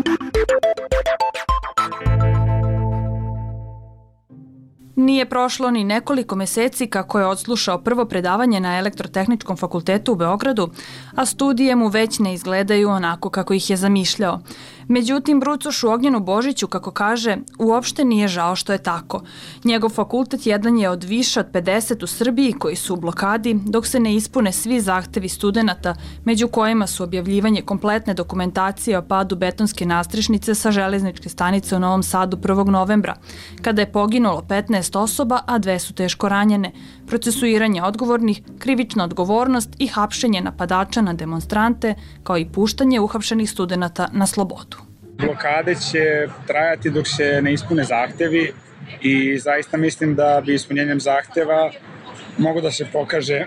Nije prošlo ni nekoliko meseci kako je odslušao prvo predavanje na Elektrotehničkom fakultetu u Beogradu, a studije mu već ne izgledaju onako kako ih je zamišljao. Međutim, Brucošu Ognjenu Božiću, kako kaže, uopšte nije žao što je tako. Njegov fakultet jedan je od više od pedeset u Srbiji koji su u blokadi, dok se ne ispune svi zahtevi studenata, među kojima su objavljivanje kompletne dokumentacije o padu betonske nastrešnice sa železničke stanice u Novom Sadu prvog novembra, kada je poginulo petnaest osoba, a dve su teško ranjene, procesuiranje odgovornih, krivična odgovornost i hapšenje napadača na demonstrante, kao i puštanje uhapšenih studenata na slobodu. Blokade će trajati dok se ne ispune zahtevi i zaista mislim da bi ispunjenjem zahteva mogo da se pokaže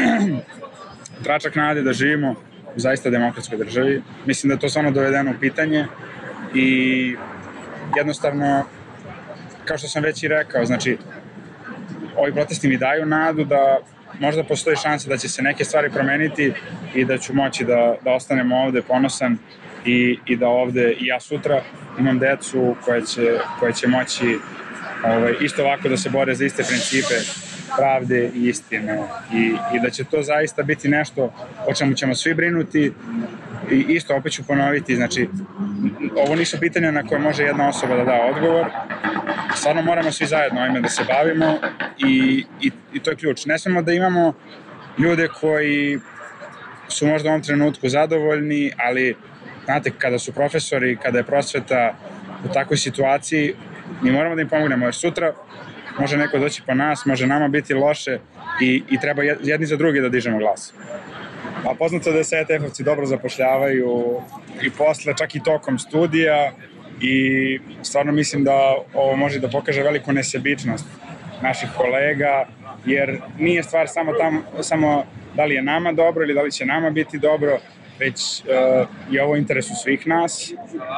tračak nade da živimo u zaista demokratskoj državi. Mislim da je to stvarno dovedeno u pitanje i jednostavno, kao što sam već i rekao, znači, ovi protesti mi daju nadu da možda postoji šansa da će se neke stvari promeniti i da ću moći da, da ostanem ovde ponosan i, i da ovde i ja sutra imam decu koje će, koje će moći ovaj, isto ovako da se bore za iste principe pravde i istine i, i da će to zaista biti nešto o čemu ćemo svi brinuti i isto opet ću ponoviti, znači ovo nisu pitanja na koje može jedna osoba da da odgovor, stvarno moramo svi zajedno ovime da se bavimo i, i, i to je ključ. Ne smemo da imamo ljude koji su možda u ovom trenutku zadovoljni, ali znate, kada su profesori, kada je prosveta u takvoj situaciji, mi moramo da im pomognemo, jer sutra može neko doći po nas, može nama biti loše i, i treba jedni za drugi da dižemo glas. A poznato da se E T F-ovci dobro zapošljavaju i posle, čak i tokom studija i stvarno mislim da ovo može da pokaže veliku nesebičnost naših kolega, jer nije stvar samo, tam, samo da li je nama dobro ili da li će nama biti dobro, već uh, je ovo u interesu svih nas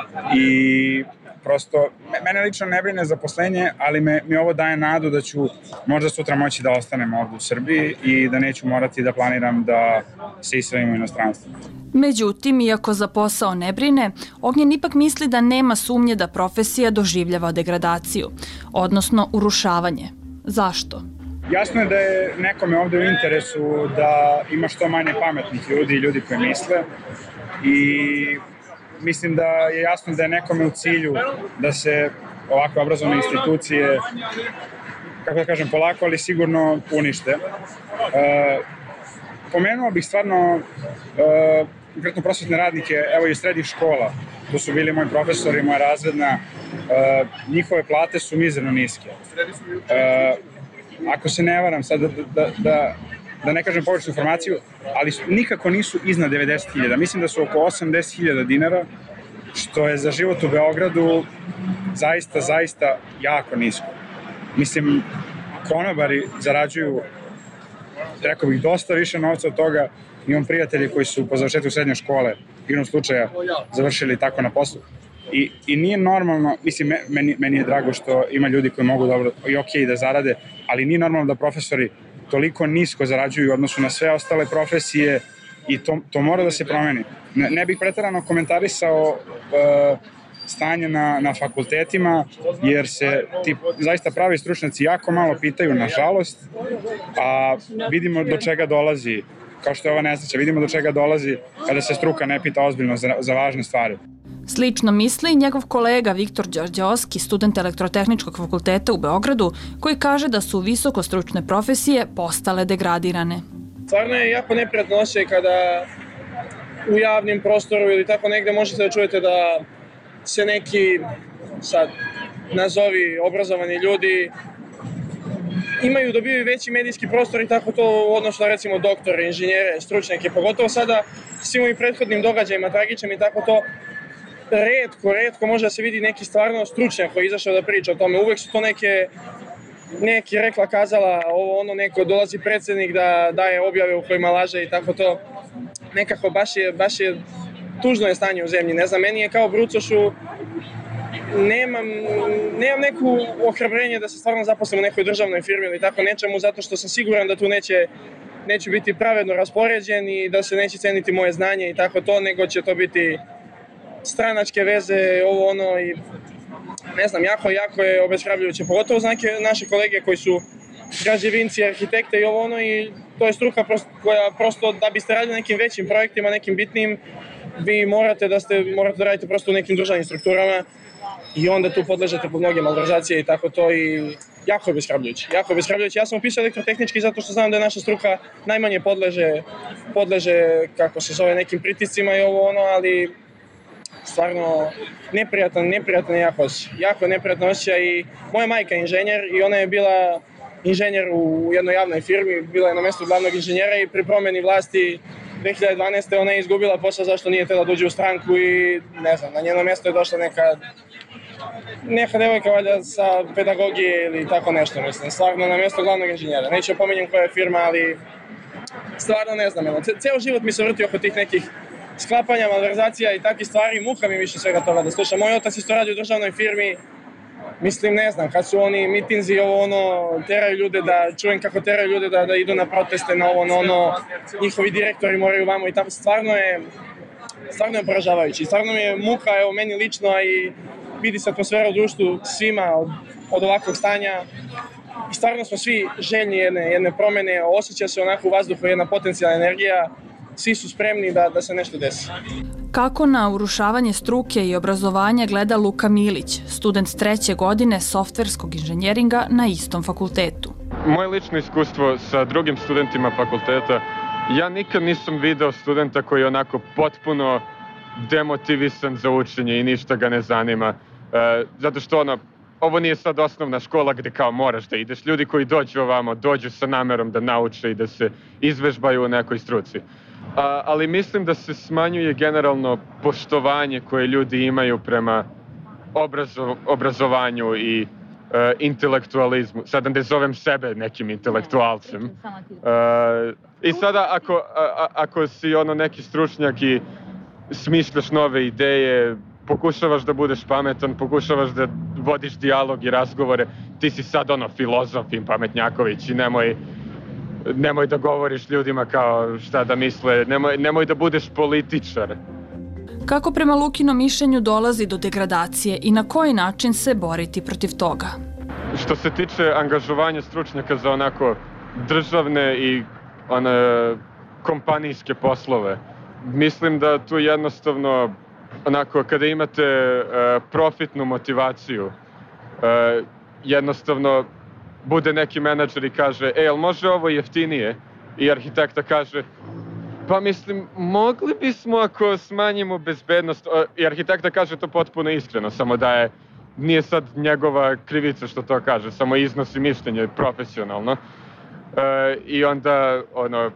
i prosto, mene lično ne brine zaposlenje, ali me, mi ovo daje nadu da ću možda sutra moći da ostanem ovdje u Srbiji i da neću morati da planiram da se iselim u inostranstvo. Međutim, iako za posao ne brine, Ognjen ipak misli da nema sumnje da profesija doživljava degradaciju, odnosno urušavanje. Zašto? Jasno je da je nekome ovde u interesu da ima što manje pametnih ljudi i ljudi koji misle i mislim da je jasno da je nekome u cilju da se ovakve obrazovne institucije, kako da kažem, polako, ali sigurno unište. E, pomenuo bih stvarno e, konkretno prosvetne radnike, evo i srednjih škola, to su bili moji profesori, moja razredna, e, njihove plate su mizerno niske. E, ako se ne varam sad da, da, da, da ne kažem pogrešnu informaciju, ali nikako nisu iznad devedeset hiljada, mislim da su oko osamdeset hiljada dinara, što je za život u Beogradu zaista, zaista jako nisko. Mislim, konobari zarađuju, rekao bih, dosta više novca od toga. Imam prijatelje koji su po završetku srednje škole, igrom slučaja, završili tako na poslu. I, i nije normalno, mislim, meni, meni je drago što ima ljudi koji mogu dobro i okej da zarade, ali nije normalno da profesori toliko nisko zarađuju u odnosu na sve ostale profesije i to, to mora da se promeni. Ne, ne bih preterano komentarisao uh, stanje na, na fakultetima, jer se ti zaista pravi stručnjaci jako malo pitaju, nažalost, a vidimo do čega dolazi, kao što je ova nesreća, vidimo do čega dolazi kada se struka ne pita ozbiljno za, za važne stvari. Slično misli i njegov kolega Viktor Đorđeovski, student Elektrotehničkog fakulteta u Beogradu, koji kaže da su visokostručne profesije postale degradirane. Stvarno je jako neprijatno osjećaj kada u javnim prostoru ili tako negde možete da čujete da se neki, sad, nazovi obrazovani ljudi imaju, dobiju veći medijski prostor i tako to u odnosu na recimo doktore, inženjere, stručnjake, pogotovo sada svim ovim prethodnim događajima, tragičnim i tako to, retko, retko može da se vidi neki stvarno stručnjak koji je izašao da priča o tome. Uvek su to neke, neki rekla kazala, ovo ono neko, dolazi predsjednik da daje objave u kojima laže i tako to. Nekako baš je, baš je tužno je stanje u zemlji. Ne znam, meni je kao brucošu, nemam, nemam neku ohrabrenje da se stvarno zaposlim u nekoj državnoj firmi ili tako nečemu, zato što sam siguran da tu neće, neće biti pravedno raspoređen i da se neće ceniti moje znanje i tako to, nego će to biti stranačke veze, ovo ono i ne znam, jako, jako je obeshrabrujuće, pogotovo za neke naše kolege koji su građevinci, arhitekte i ovo ono i to je struka prosto, koja prosto da biste radili nekim većim projektima, nekim bitnim, vi morate da ste, morate da radite prosto u nekim državnim strukturama i onda tu podležete pod mnoge malverzacije i tako to i jako je obeshrabrujuće, jako je obeshrabrujuće. Ja sam upisao elektrotehnički zato što znam da je naša struka najmanje podleže, podleže kako se zove, nekim pritiscima i ovo ono, ali stvarno neprijatan, neprijatan je jako osjećaj, jako neprijatan osjećaj i moja majka je inženjer i ona je bila inženjer u jednoj javnoj firmi, bila je na mjestu glavnog inženjera i pri promjeni vlasti dve hiljade dvanaeste. ona je izgubila posao zašto nije htjela da uđe u stranku i ne znam, na njeno mjesto je došla neka neka devojka valjda sa pedagogije ili tako nešto, mislim, stvarno na mjesto glavnog inženjera. Neću opominjem koja je firma, ali stvarno ne znam, ceo život mi se vrti oko tih nekih sklapanja, malverzacija i takvih stvari, muka mi više svega toga da slušam. Moj otac isto radi u državnoj firmi, mislim, ne znam, kad su oni mitinzi, ovo ono, teraju ljude da, čujem kako teraju ljude da, da idu na proteste, na ovo, na ono, njihovi direktori moraju vamo i tako, stvarno je, stvarno je poražavajući. Stvarno mi je muka, evo, meni lično, a i vidi se atmosfera u društvu svima od, od ovakvog stanja. I stvarno smo svi željni jedne, jedne promjene, osjeća se onako u vazduhu jedna potencijalna energija, svi su spremni da, da se nešto desi. Kako na urušavanje struke i obrazovanja gleda Luka Milić, student treće godine softverskog inženjeringa na istom fakultetu? Moje lično iskustvo sa drugim studentima fakulteta, ja nikad nisam video studenta koji je onako potpuno demotivisan za učenje i ništa ga ne zanima. E, zato što ono, ovo nije sad osnovna škola gdje kao moraš da ideš. Ljudi koji dođu ovamo, dođu sa namerom da nauče i da se izvežbaju u nekoj struci. A, ali mislim da se smanjuje generalno poštovanje koje ljudi imaju prema obrazo, obrazovanju i e, intelektualizmu. Sada ne zovem sebe nekim intelektualcem. E, I sada ako, a, ako si ono neki stručnjak i smišljaš nove ideje, pokušavaš da budeš pametan, pokušavaš da vodiš dijalog i razgovore, ti si sad ono filozof i pametnjaković i nemoj, nemoj da govoriš ljudima kao šta da misle, nemoj, nemoj da budeš političar. Kako prema Lukinom mišljenju dolazi do degradacije i na koji način se boriti protiv toga? Što se tiče angažovanja stručnjaka za onako državne i one kompanijske poslove, mislim da tu jednostavno onako kada imate uh, profitnu motivaciju, uh, jednostavno bude neki menadžer i kaže, e, jel može ovo jeftinije? I arhitekta kaže, pa mislim, mogli bismo ako smanjimo bezbednost. I arhitekta kaže to potpuno iskreno, samo da je, nije sad njegova krivica što to kaže, samo iznosi mišljenje profesionalno. E, I onda, ono,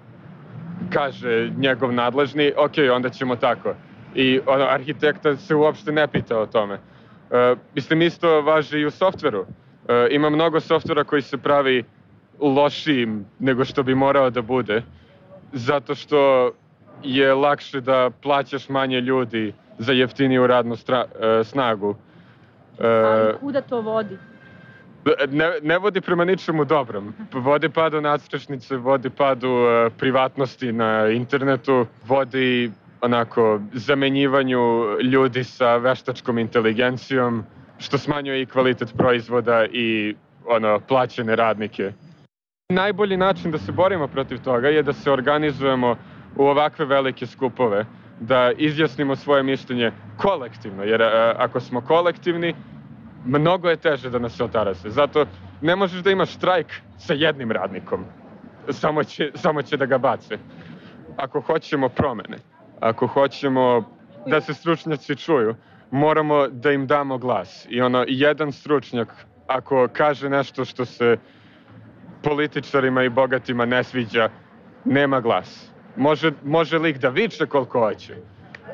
kaže njegov nadležni, ok, onda ćemo tako. I ono, arhitekta se uopšte ne pita o tome. E, mislim, isto važi i u softveru. E, ima mnogo softvera koji se pravi lošijim nego što bi morao da bude, zato što je lakše da plaćaš manje ljudi za jeftiniju radnu stra, e, snagu. E, Ali kuda to vodi? Ne, ne vodi prema ničemu dobrom. Vodi padu nadstrešnice, vodi padu e, privatnosti na internetu, vodi onako zamenjivanju ljudi sa veštačkom inteligencijom, što smanjuje i kvalitet proizvoda i ono, plaćene radnike. Najbolji način da se borimo protiv toga je da se organizujemo u ovakve velike skupove, da izjasnimo svoje mišljenje kolektivno, jer a, ako smo kolektivni, mnogo je teže da nas se otarase. Zato ne možeš da imaš štrajk sa jednim radnikom, samo će, samo će da ga bace. Ako hoćemo promene, ako hoćemo da se stručnjaci čuju, moramo da im damo glas. I ono, jedan stručnjak, ako kaže nešto što se političarima i bogatima ne sviđa, nema glas. Može, može lik da viče koliko hoće, uh,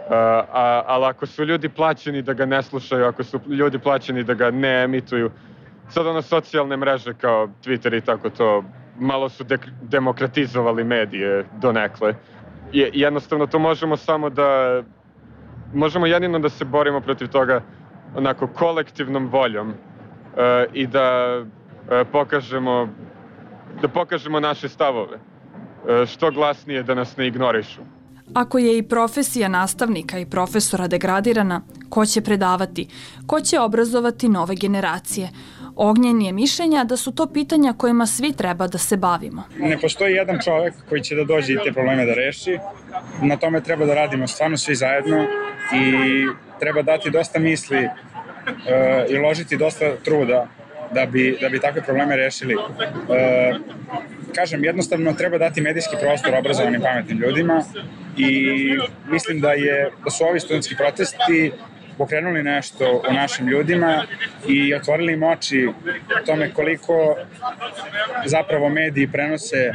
a, ali ako su ljudi plaćeni da ga ne slušaju, ako su ljudi plaćeni da ga ne emituju, sad ono socijalne mreže kao Twitter i tako to, malo su de- demokratizovali medije donekle. Je, jednostavno to možemo samo da, možemo jedino da se borimo protiv toga onako kolektivnom voljom uh, i da uh, pokažemo da pokažemo naše stavove, što glasnije da nas ne ignorišu. Ako je i profesija nastavnika i profesora degradirana, ko će predavati, ko će obrazovati nove generacije? Ognjen je mišljenja da su to pitanja kojima svi treba da se bavimo. Ne postoji jedan čovek koji će da dođe i te probleme da reši. Na tome treba da radimo stvarno svi zajedno i treba dati dosta misli uh, i uložiti dosta truda da bi, da bi takve probleme rešili. E, kažem, jednostavno treba dati medijski prostor obrazovanim pametnim ljudima i mislim da, je, da su ovi studentski protesti pokrenuli nešto u našim ljudima i otvorili im oči tome koliko zapravo mediji prenose,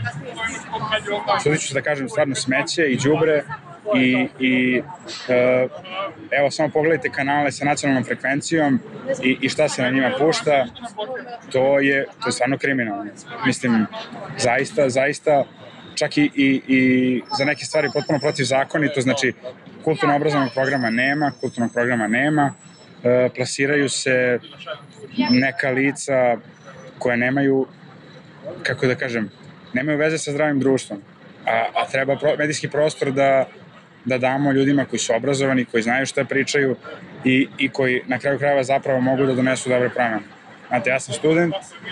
što ću da kažem, stvarno smeće i đubre i, i e, evo samo pogledajte kanale sa nacionalnom frekvencijom i, i šta se na njima pušta, to je, to je stvarno kriminalno. Mislim, zaista, zaista, čak i, i, i za neke stvari potpuno protivzakonito, znači kulturno-obrazovnog programa nema, kulturnog programa nema, e, plasiraju se neka lica koje nemaju, kako da kažem, nemaju veze sa zdravim društvom, a, a treba pro, medijski prostor da da damo ljudima koji su obrazovani, koji znaju šta pričaju i, i koji na kraju krajeva zapravo mogu da donesu dobre promene. Znate, ja sam student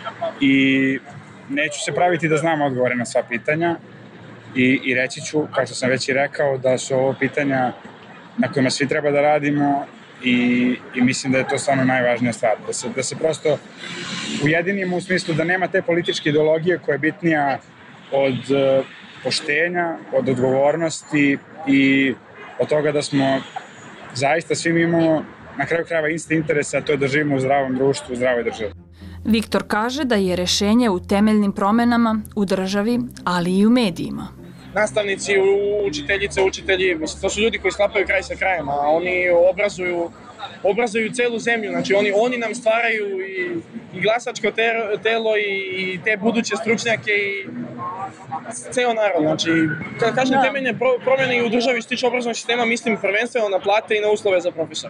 i neću se praviti da znam odgovore na sva pitanja i, i reći ću, kao što sam već i rekao, da su ovo pitanja na kojima svi treba da radimo i, i mislim da je to stvarno najvažnija stvar. Da se, da se prosto ujedinimo u smislu da nema te političke ideologije koja je bitnija od uh, poštenja, od odgovornosti i od toga da smo zaista svi imamo na kraju krajeva iste interese, a to je da živimo u zdravom društvu, u zdravoj državi. Viktor kaže da je rešenje u temeljnim promenama u državi, ali i u medijima. Nastavnici, učiteljice, učitelji, mislim, to su ljudi koji sklapaju kraj sa krajem, a oni obrazuju, obrazuju celu zemlju, znači oni, oni nam stvaraju i, i glasačko telo i, i te buduće stručnjake i ceo narod. Znači, kada kažem temeljne pro, promjene i u državi što tiče obrazovnog sistema, mislim prvenstveno na plate i na uslove za profesora.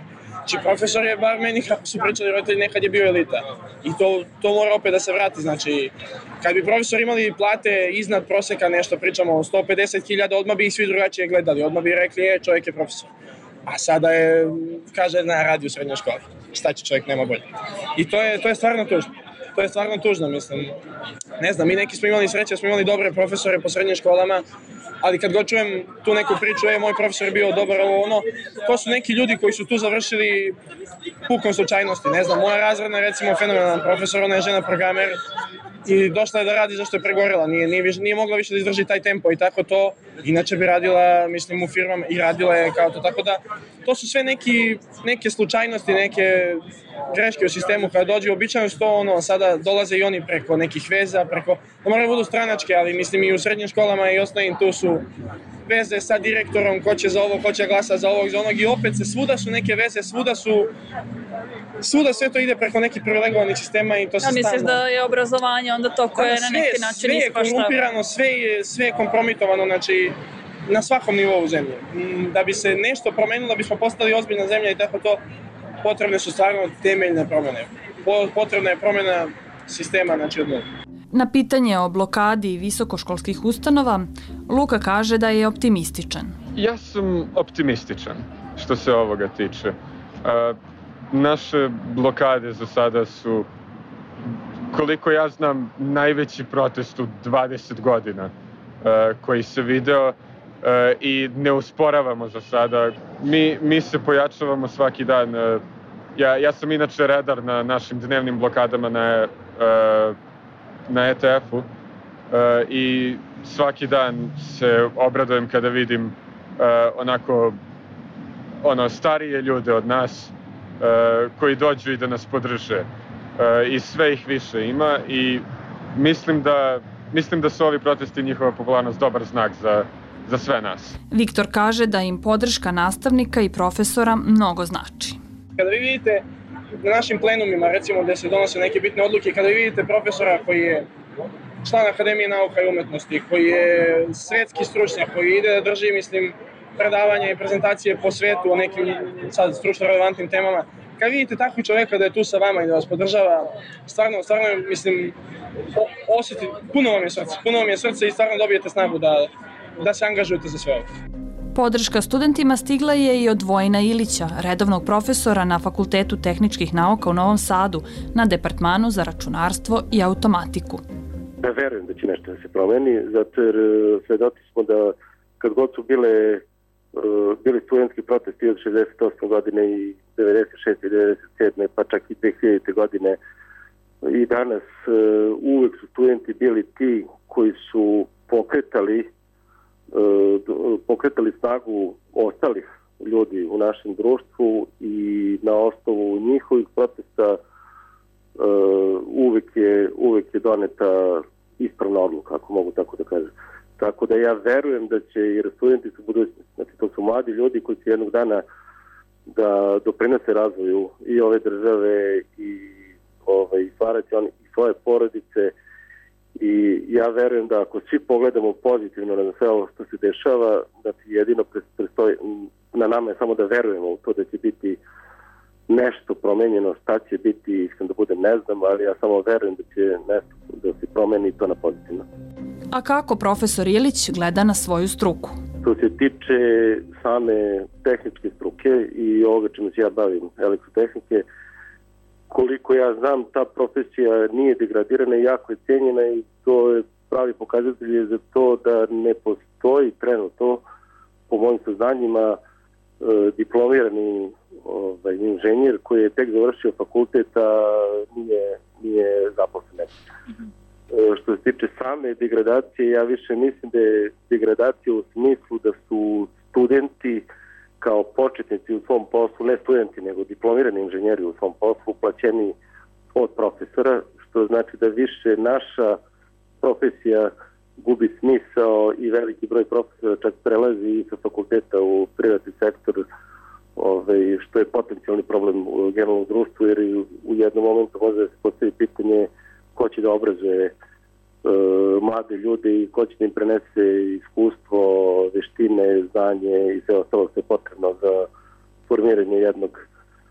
Znači, profesor je, bar meni kako su pričali roditelji, nekad je bio elita. I to, to mora opet da se vrati. Znači, kad bi profesor imali plate iznad proseka, nešto pričamo o sto pedeset hiljada, odmah bi ih svi drugačije gledali. Odmah bi rekli, je, čovjek je profesor. A sada je, kaže, na radi u srednjoj školi. Šta će čovjek, nema bolje. I to je, to je stvarno tužno. To je stvarno tužno, mislim. Ne znam, mi neki smo imali sreće, smo imali dobre profesore po srednjim školama, ali kad god čujem tu neku priču, je, moj profesor je bio dobar, ovo ono, to su neki ljudi koji su tu završili pukom slučajnosti. Ne znam, moja razredna, recimo, fenomenalan profesor, ona je žena programer i došla je da radi zašto je pregorela, nije, nije, nije mogla više da izdrži taj tempo i tako to. Inače bi radila, mislim, u firmama i radila je kao to, tako da to su sve neki, neke slučajnosti, neke greške u sistemu kada dođe, običajno su to ono, sada dolaze i oni preko nekih veza, preko, da moraju budu stranačke, ali mislim i u srednjim školama i osnovnim tu su veze sa direktorom, ko će za ovo, ko će glasa za ovog, za onog i opet se svuda su neke veze, svuda su, svuda sve to ide preko nekih privilegovanih sistema i to se stalno. Ja misliš da je obrazovanje onda to koje je na neki način ispašta? Sve je korumpirano, sve je, sve je kompromitovano, znači na svakom nivou zemlje. Da bi se nešto promenilo, da bismo postali ozbiljna zemlja i tako to, potrebne su stvarno temeljne promjene. Potrebna je promjena sistema, znači od nula. Na pitanje o blokadi visokoškolskih ustanova, Luka kaže da je optimističan. Ja sam optimističan što se ovoga tiče. Uh, naše blokade za sada su, koliko ja znam, najveći protest u dvadeset godina uh, koji se video uh, i ne usporavamo za sada. Mi, mi se pojačavamo svaki dan. Uh, ja, ja sam inače redar na našim dnevnim blokadama na uh, na E T F-u uh, i svaki dan se obradujem kada vidim uh, onako ono starije ljude od nas uh, koji dođu i da nas podrže uh, i sve ih više ima i mislim da, mislim da su ovi protesti i njihova popularnost dobar znak za, za sve nas. Viktor kaže da im podrška nastavnika i profesora mnogo znači. Kada vi vidite na našim plenumima, recimo, gde se donose neke bitne odluke, kada vi vidite profesora koji je član Akademije nauka i umetnosti, koji je svetski stručnjak, koji ide da drži, mislim, predavanja i prezentacije po svetu o nekim sad stručno relevantnim temama, kada vidite takvog čoveka da je tu sa vama i da vas podržava, stvarno, stvarno, mislim, osjeti, puno vam je srce, puno vam je srce i stvarno dobijete snagu da, da se angažujete za sve ovo. Podrška studentima stigla je i od Vojina Ilića, redovnog profesora na Fakultetu tehničkih nauka u Novom Sadu, na Departmanu za računarstvo i automatiku. Ja verujem da će nešto da se promeni, zato jer svedoci smo da kad god su bile, bili studentski protesti od šezdeset osme godine i devedeset šeste i devedeset sedme pa čak i dve hiljadite godine i danas uvek su studenti bili ti koji su pokretali pokretali snagu ostalih ljudi u našem društvu i na osnovu njihovih protesta uvek je, uvek je doneta ispravna odluka, ako mogu tako da kažem. Tako da ja verujem da će, jer studenti su budućnosti, znači to su mladi ljudi koji će jednog dana da doprinose razvoju i ove države i ovaj, stvarati oni i svoje porodice. I ja verujem da ako svi pogledamo pozitivno na sve ovo što se dešava, da ti jedino prestoji, na nama je samo da verujemo u to da će biti nešto promenjeno, šta će biti, iskreno da budem ne znam, ali ja samo verujem da će nešto da se promeni to na pozitivno. A kako profesor Ilić gleda na svoju struku? Što se tiče same tehničke struke i ovoga čemu se ja bavim, elektrotehnike, koliko ja znam, ta profesija nije degradirana i jako je cijenjena i to je pravi pokazatelj za to da ne postoji trenutno, po mojim saznanjima, diplomirani ovaj, inženjer koji je tek završio fakultet, a nije, nije zaposlen. Mm-hmm. Što se tiče same degradacije, ja više mislim da je degradacija u smislu da su studenti kao početnici u svom poslu, ne studenti, nego diplomirani inženjeri u svom poslu, plaćeni od profesora, što znači da više naša profesija gubi smisao i veliki broj profesora čak prelazi i sa fakulteta u privatni sektor, ovaj, što je potencijalni problem u generalnom društvu, jer u jednom momentu može da se postavi pitanje ko će da obrazuje uh, mlade ljude i ko će da im prenese iskustvo, veštine, znanje i sve ostalo što je potrebno za formiranje jednog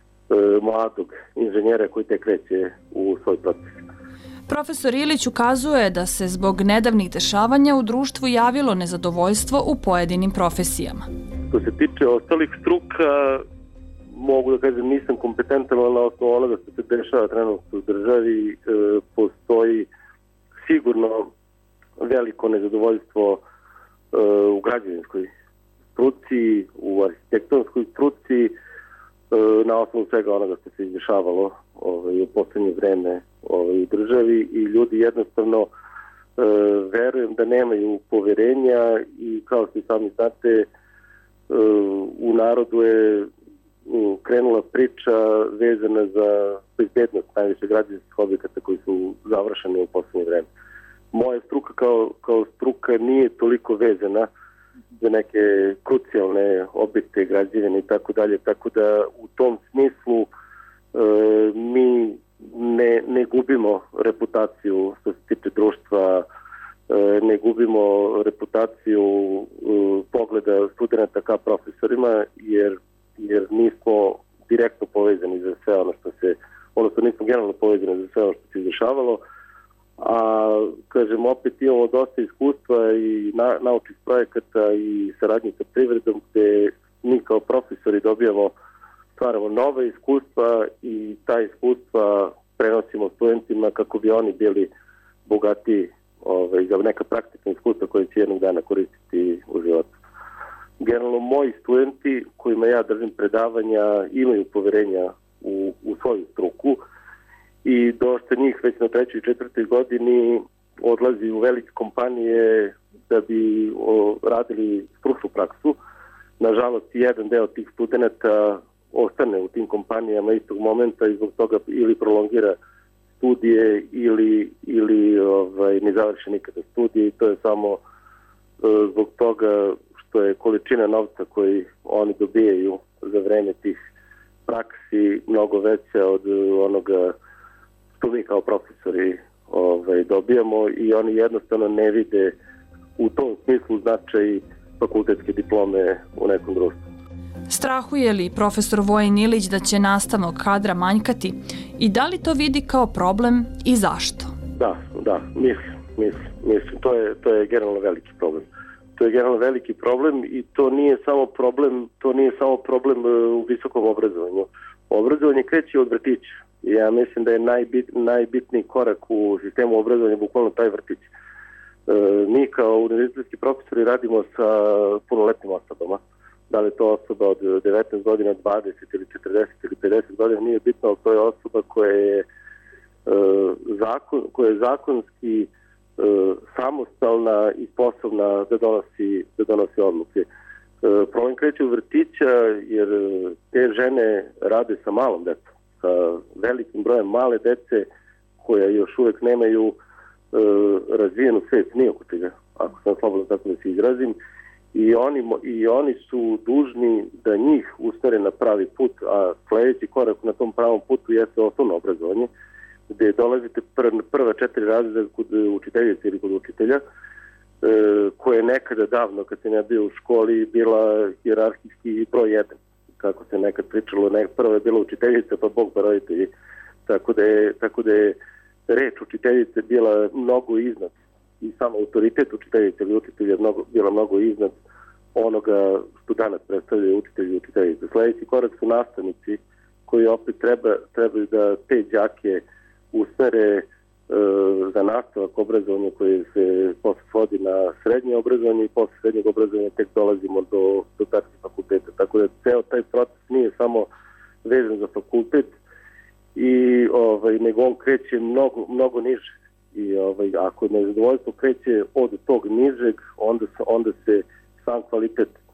mladog inženjera koji te kreće u svoj proces. Profesor Ilić ukazuje da se zbog nedavnih dešavanja u društvu javilo nezadovoljstvo u pojedinim profesijama. Što se tiče ostalih struka, mogu da kažem nisam kompetentan, ali na osnovu onoga što se dešava trenutno u državi e, postoji sigurno veliko nezadovoljstvo e, u građevinskoj struci, u arhitektonskoj struci, e, na osnovu svega onoga što se izdešavalo ovaj, u poslednje vreme ovaj, u državi i ljudi jednostavno e, verujem da nemaju poverenja i kao što sami znate e, u narodu je krenula priča vezana za bezbednost najviše građevinskih objekata koji su završeni u poslednje vreme. Moja struka kao, kao struka nije toliko vezana za neke krucijalne objekte, građevine i tako dalje, tako da u tom smislu e, mi ne, ne gubimo reputaciju što se tiče društva, e, ne gubimo reputaciju e, pogleda studenta ka profesorima, jer jer nismo direktno povezani za sve ono što se, odnosno nismo generalno povezani za sve ono što se izdešavalo, a kažem opet imamo dosta iskustva i na, naučnih projekata i saradnje sa privredom gde mi kao profesori dobijamo, stvaramo nove iskustva i ta iskustva prenosimo studentima kako bi oni bili bogati ovaj, za neka praktična iskustva koje će jednog dana koristiti u životu. Generalno, moji studenti kojima ja držim predavanja imaju poverenja u, u svoju struku i dosta njih već na trećoj i četvrtoj godini odlazi u velike kompanije da bi o, radili stručnu praksu. Nažalost, jedan deo tih studenta ostane u tim kompanijama istog momenta i zbog toga ili prolongira studije ili, ili ovaj, ne završi nikada studije i to je samo e, zbog toga što je količina novca koji oni dobijaju za vreme tih praksi mnogo veća od onoga što mi kao profesori ovaj, dobijamo i oni jednostavno ne vide u tom smislu značaj fakultetske diplome u nekom društvu. Strahuje li profesor Vojin Ilić da će nastavnog kadra manjkati i da li to vidi kao problem i zašto? Da, da, mislim, mislim, mislim. To je, to je generalno veliki problem. To je generalno veliki problem i to nije samo problem, to nije samo problem u visokom obrazovanju. Obrazovanje kreće od vrtića. Ja mislim da je najbit, najbitniji korak u sistemu obrazovanja bukvalno taj vrtić. E, mi kao univerzitetski profesori radimo sa punoletnim osobama. Da li je to osoba od devetnaest godina, dvadeset ili četrdeset ili pedeset godina, nije bitno, ali to je osoba koja je, e, zakon, koja je zakonski e, samostalna i sposobna da donosi, da donosi odluke. E, problem kreće u vrtića jer te žene rade sa malom decom, sa velikim brojem male dece koja još uvek nemaju e, razvijenu svest ni oko čega, ako sam slobodno tako da se izrazim. I oni, I oni su dužni da njih usmere na pravi put, a sledeći korak na tom pravom putu jeste osnovno obrazovanje, gde dolazite pr, prva četiri razreda kod učiteljice ili kod učitelja, e, koje je nekada davno, kad sam ja bio u školi, bila hijerarhijski broj jedan. Kako se nekad pričalo, ne, prva je bila učiteljica, pa Bog pa roditelji. Tako da je, tako da je reč učiteljice bila mnogo iznad i samo autoritet učiteljice ili učitelja mnogo, bila mnogo iznad onoga što danas predstavljaju učitelji i učiteljice. Sledeći korak su nastavnici koji opet treba, trebaju da te đake usmere e, za nastavak obrazovanja koje se posle svodi na srednje obrazovanje i posle srednjeg obrazovanja tek dolazimo do, do takvih fakulteta. Tako da ceo taj proces nije samo vezan za fakultet i ovaj, nego on kreće mnogo, mnogo niže. I ovaj, ako nezadovoljstvo kreće od tog nižeg, onda, onda se sam kvalitet e,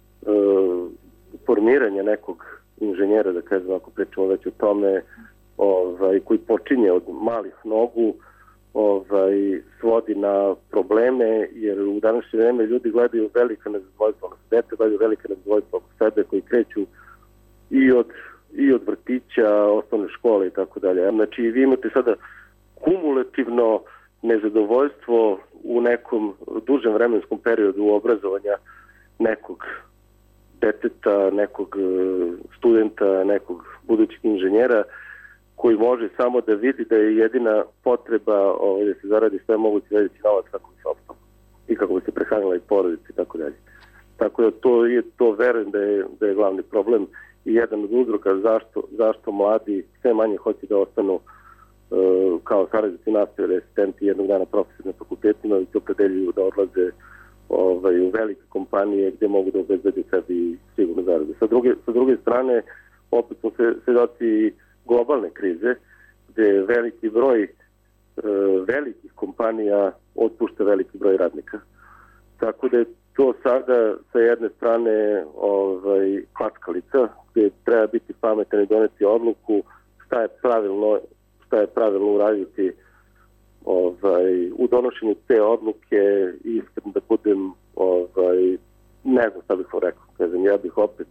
formiranja nekog inženjera, da kažem, ako pričamo već o tome, ovaj, koji počinje od malih nogu, ovaj, svodi na probleme, jer u današnje vreme ljudi gledaju velika nezadovoljstva, odnosno dete gledaju velika nezadovoljstva oko sebe koji kreću i od, i od vrtića, osnovne škole i tako dalje. Znači, vi imate sada kumulativno nezadovoljstvo u nekom dužem vremenskom periodu obrazovanja nekog deteta, nekog studenta, nekog budućeg inženjera koji može samo da vidi da je jedina potreba ovaj, da se zaradi sve moguće veći novac kako bi se opstao i kako bi se prehranila i porodica i tako dalje. Tako da to je, to verujem da je, da je glavni problem i jedan od uzroka zašto, zašto mladi sve manje hoće da ostanu uh, kao saradnici nastave, asistenti jednog dana profesori na fakultetima i se opredeljuju da odlaze ovaj, u velike kompanije gdje mogu da obezbede sebi sigurno zarade. Sa druge, sa druge strane, opet smo se svedoci globalne krize, gdje veliki broj uh, velikih kompanija otpušta veliki broj radnika. Tako da je to sada sa jedne strane ovaj, klackalica, gdje treba biti pametan i doneti odluku šta je pravilno, šta je pravilno uraditi ovaj, u donošenju te odluke i iskreno da budem, ovaj, ne znam šta bih vam rekao, kažem, ja bih opet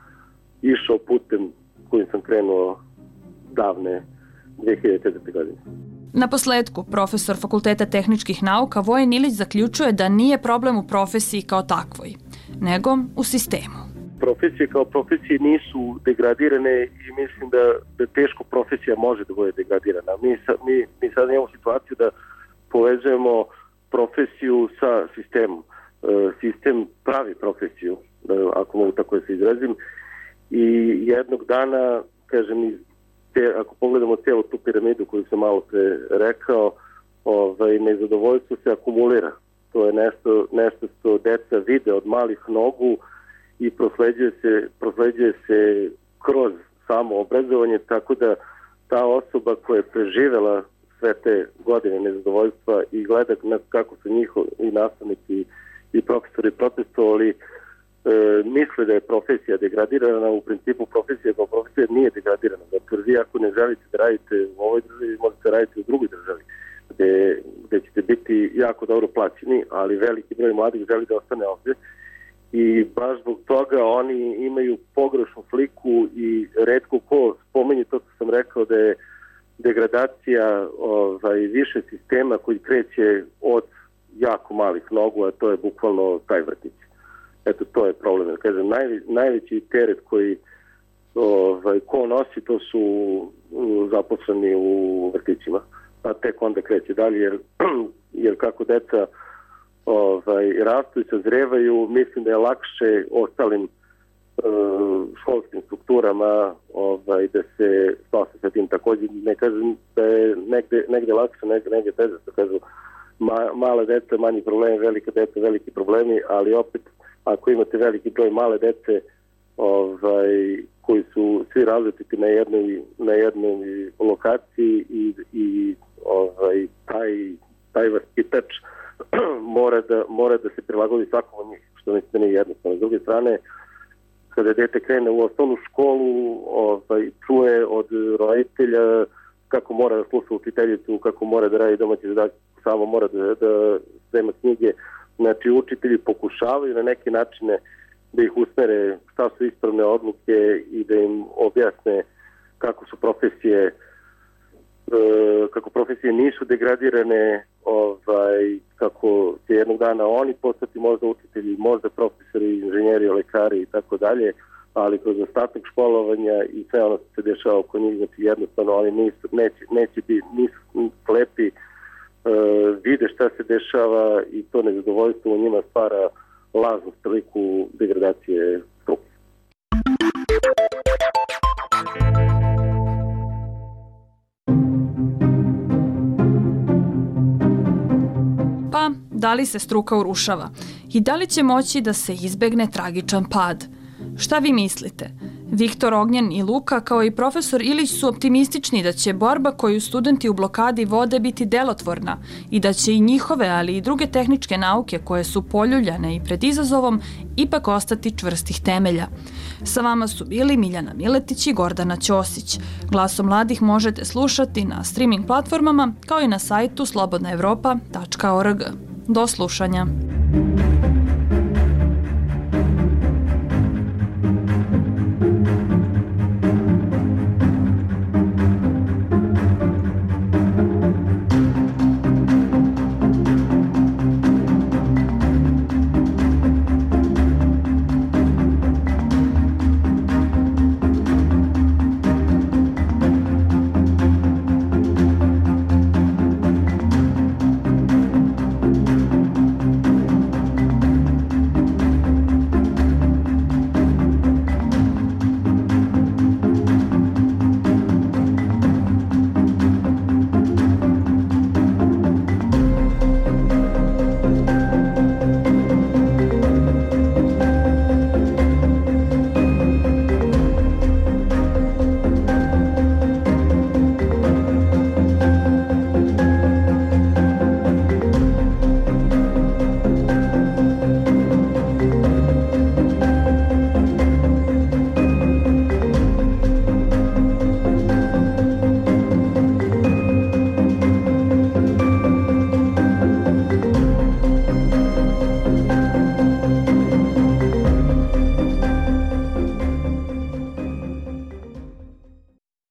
išao putem kojim sam krenuo davne dve hiljade četvrte. godine. Na posledku, profesor Fakulteta tehničkih nauka Vojen Ilić zaključuje da nije problem u profesiji kao takvoj, nego u sistemu. Profesije kao profesije nisu degradirane i mislim da, da teško profesija može da bude degradirana. Mi, sa, mi, mi sad imamo situaciju da povezujemo profesiju sa sistemom. E, sistem pravi profesiju, ako mogu tako da se izrazim, i jednog dana, kažem, iz Te, ako pogledamo cijelu tu piramidu koju sam malo pre rekao, ovaj, nezadovoljstvo se akumulira. To je nešto, nešto što deca vide od malih nogu i prosleđuje se, prosleđuje se kroz samo obrazovanje, tako da ta osoba koja je preživela sve te godine nezadovoljstva i gleda kako su njihovi i nastavnici i profesori protestovali, E, misle da je profesija degradirana. U principu profesija kao profesija nije degradirana. Dakle, vi ako ne želite da radite u ovoj državi, možete raditi u drugoj državi gde, gde ćete biti jako dobro plaćeni, ali veliki broj mladih želi da ostane ovdje i baš zbog toga oni imaju pogrešnu sliku i retko ko spomenje to što sam rekao da je degradacija ovaj, više sistema koji kreće od jako malih nogu, a to je bukvalno taj vrtić. Eto, to je problem. Kažem, naj, najveći teret koji ovaj, ko nosi, to su zaposleni u vrtićima. A tek onda kreće dalje, jer, jer kako deca ovaj, rastu i sazrevaju, mislim da je lakše ostalim uh, školskim strukturama ovaj, da se spase sa tim. Također ne kažem da je negde, negde lakše, negde, negde teže. Kažu, ma, mala deca, manji problemi, velika deca, veliki problemi, ali opet ako imate veliki broj male dece ovaj, koji su svi različiti na jednoj, na jednoj lokaciji i, i ovaj, taj, taj vaspitač mora da, mora da se prilagodi svakom od njih, što mislim da nije jednostavno. S druge strane, kada dete krene u osnovnu školu, ovaj, čuje od roditelja kako mora da sluša učiteljicu, kako mora da radi domaći zadatak, samo mora da, da sprema knjige. Znači, učitelji pokušavaju na neke načine da ih usmere šta su ispravne odluke i da im objasne kako su profesije, kako profesije nisu degradirane, ovaj, kako će jednog dana oni postati možda učitelji, možda profesori, inženjeri, lekari i tako dalje, ali kroz ostatak školovanja i sve ono što se dešava oko njih, znači jednostavno oni nisu, neće, neće biti, nisu slepi, Uh, vide šta se dešava i to nezadovoljstvo u njima stvara lažnu sliku degradacije struke. Pa, da li se struka urušava? I da li će moći da se izbegne tragičan pad? Šta vi mislite? Viktor Ognjen i Luka, kao i profesor Ilić, su optimistični da će borba koju studenti u blokadi vode biti delotvorna i da će i njihove, ali i druge tehničke nauke koje su poljuljane i pred izazovom ipak ostati čvrstih temelja. Sa vama su bili Miljana Miletić i Gordana Ćosić. Glasom mladih možete slušati na streaming platformama kao i na sajtu slobodna evropa tačka org. Do slušanja.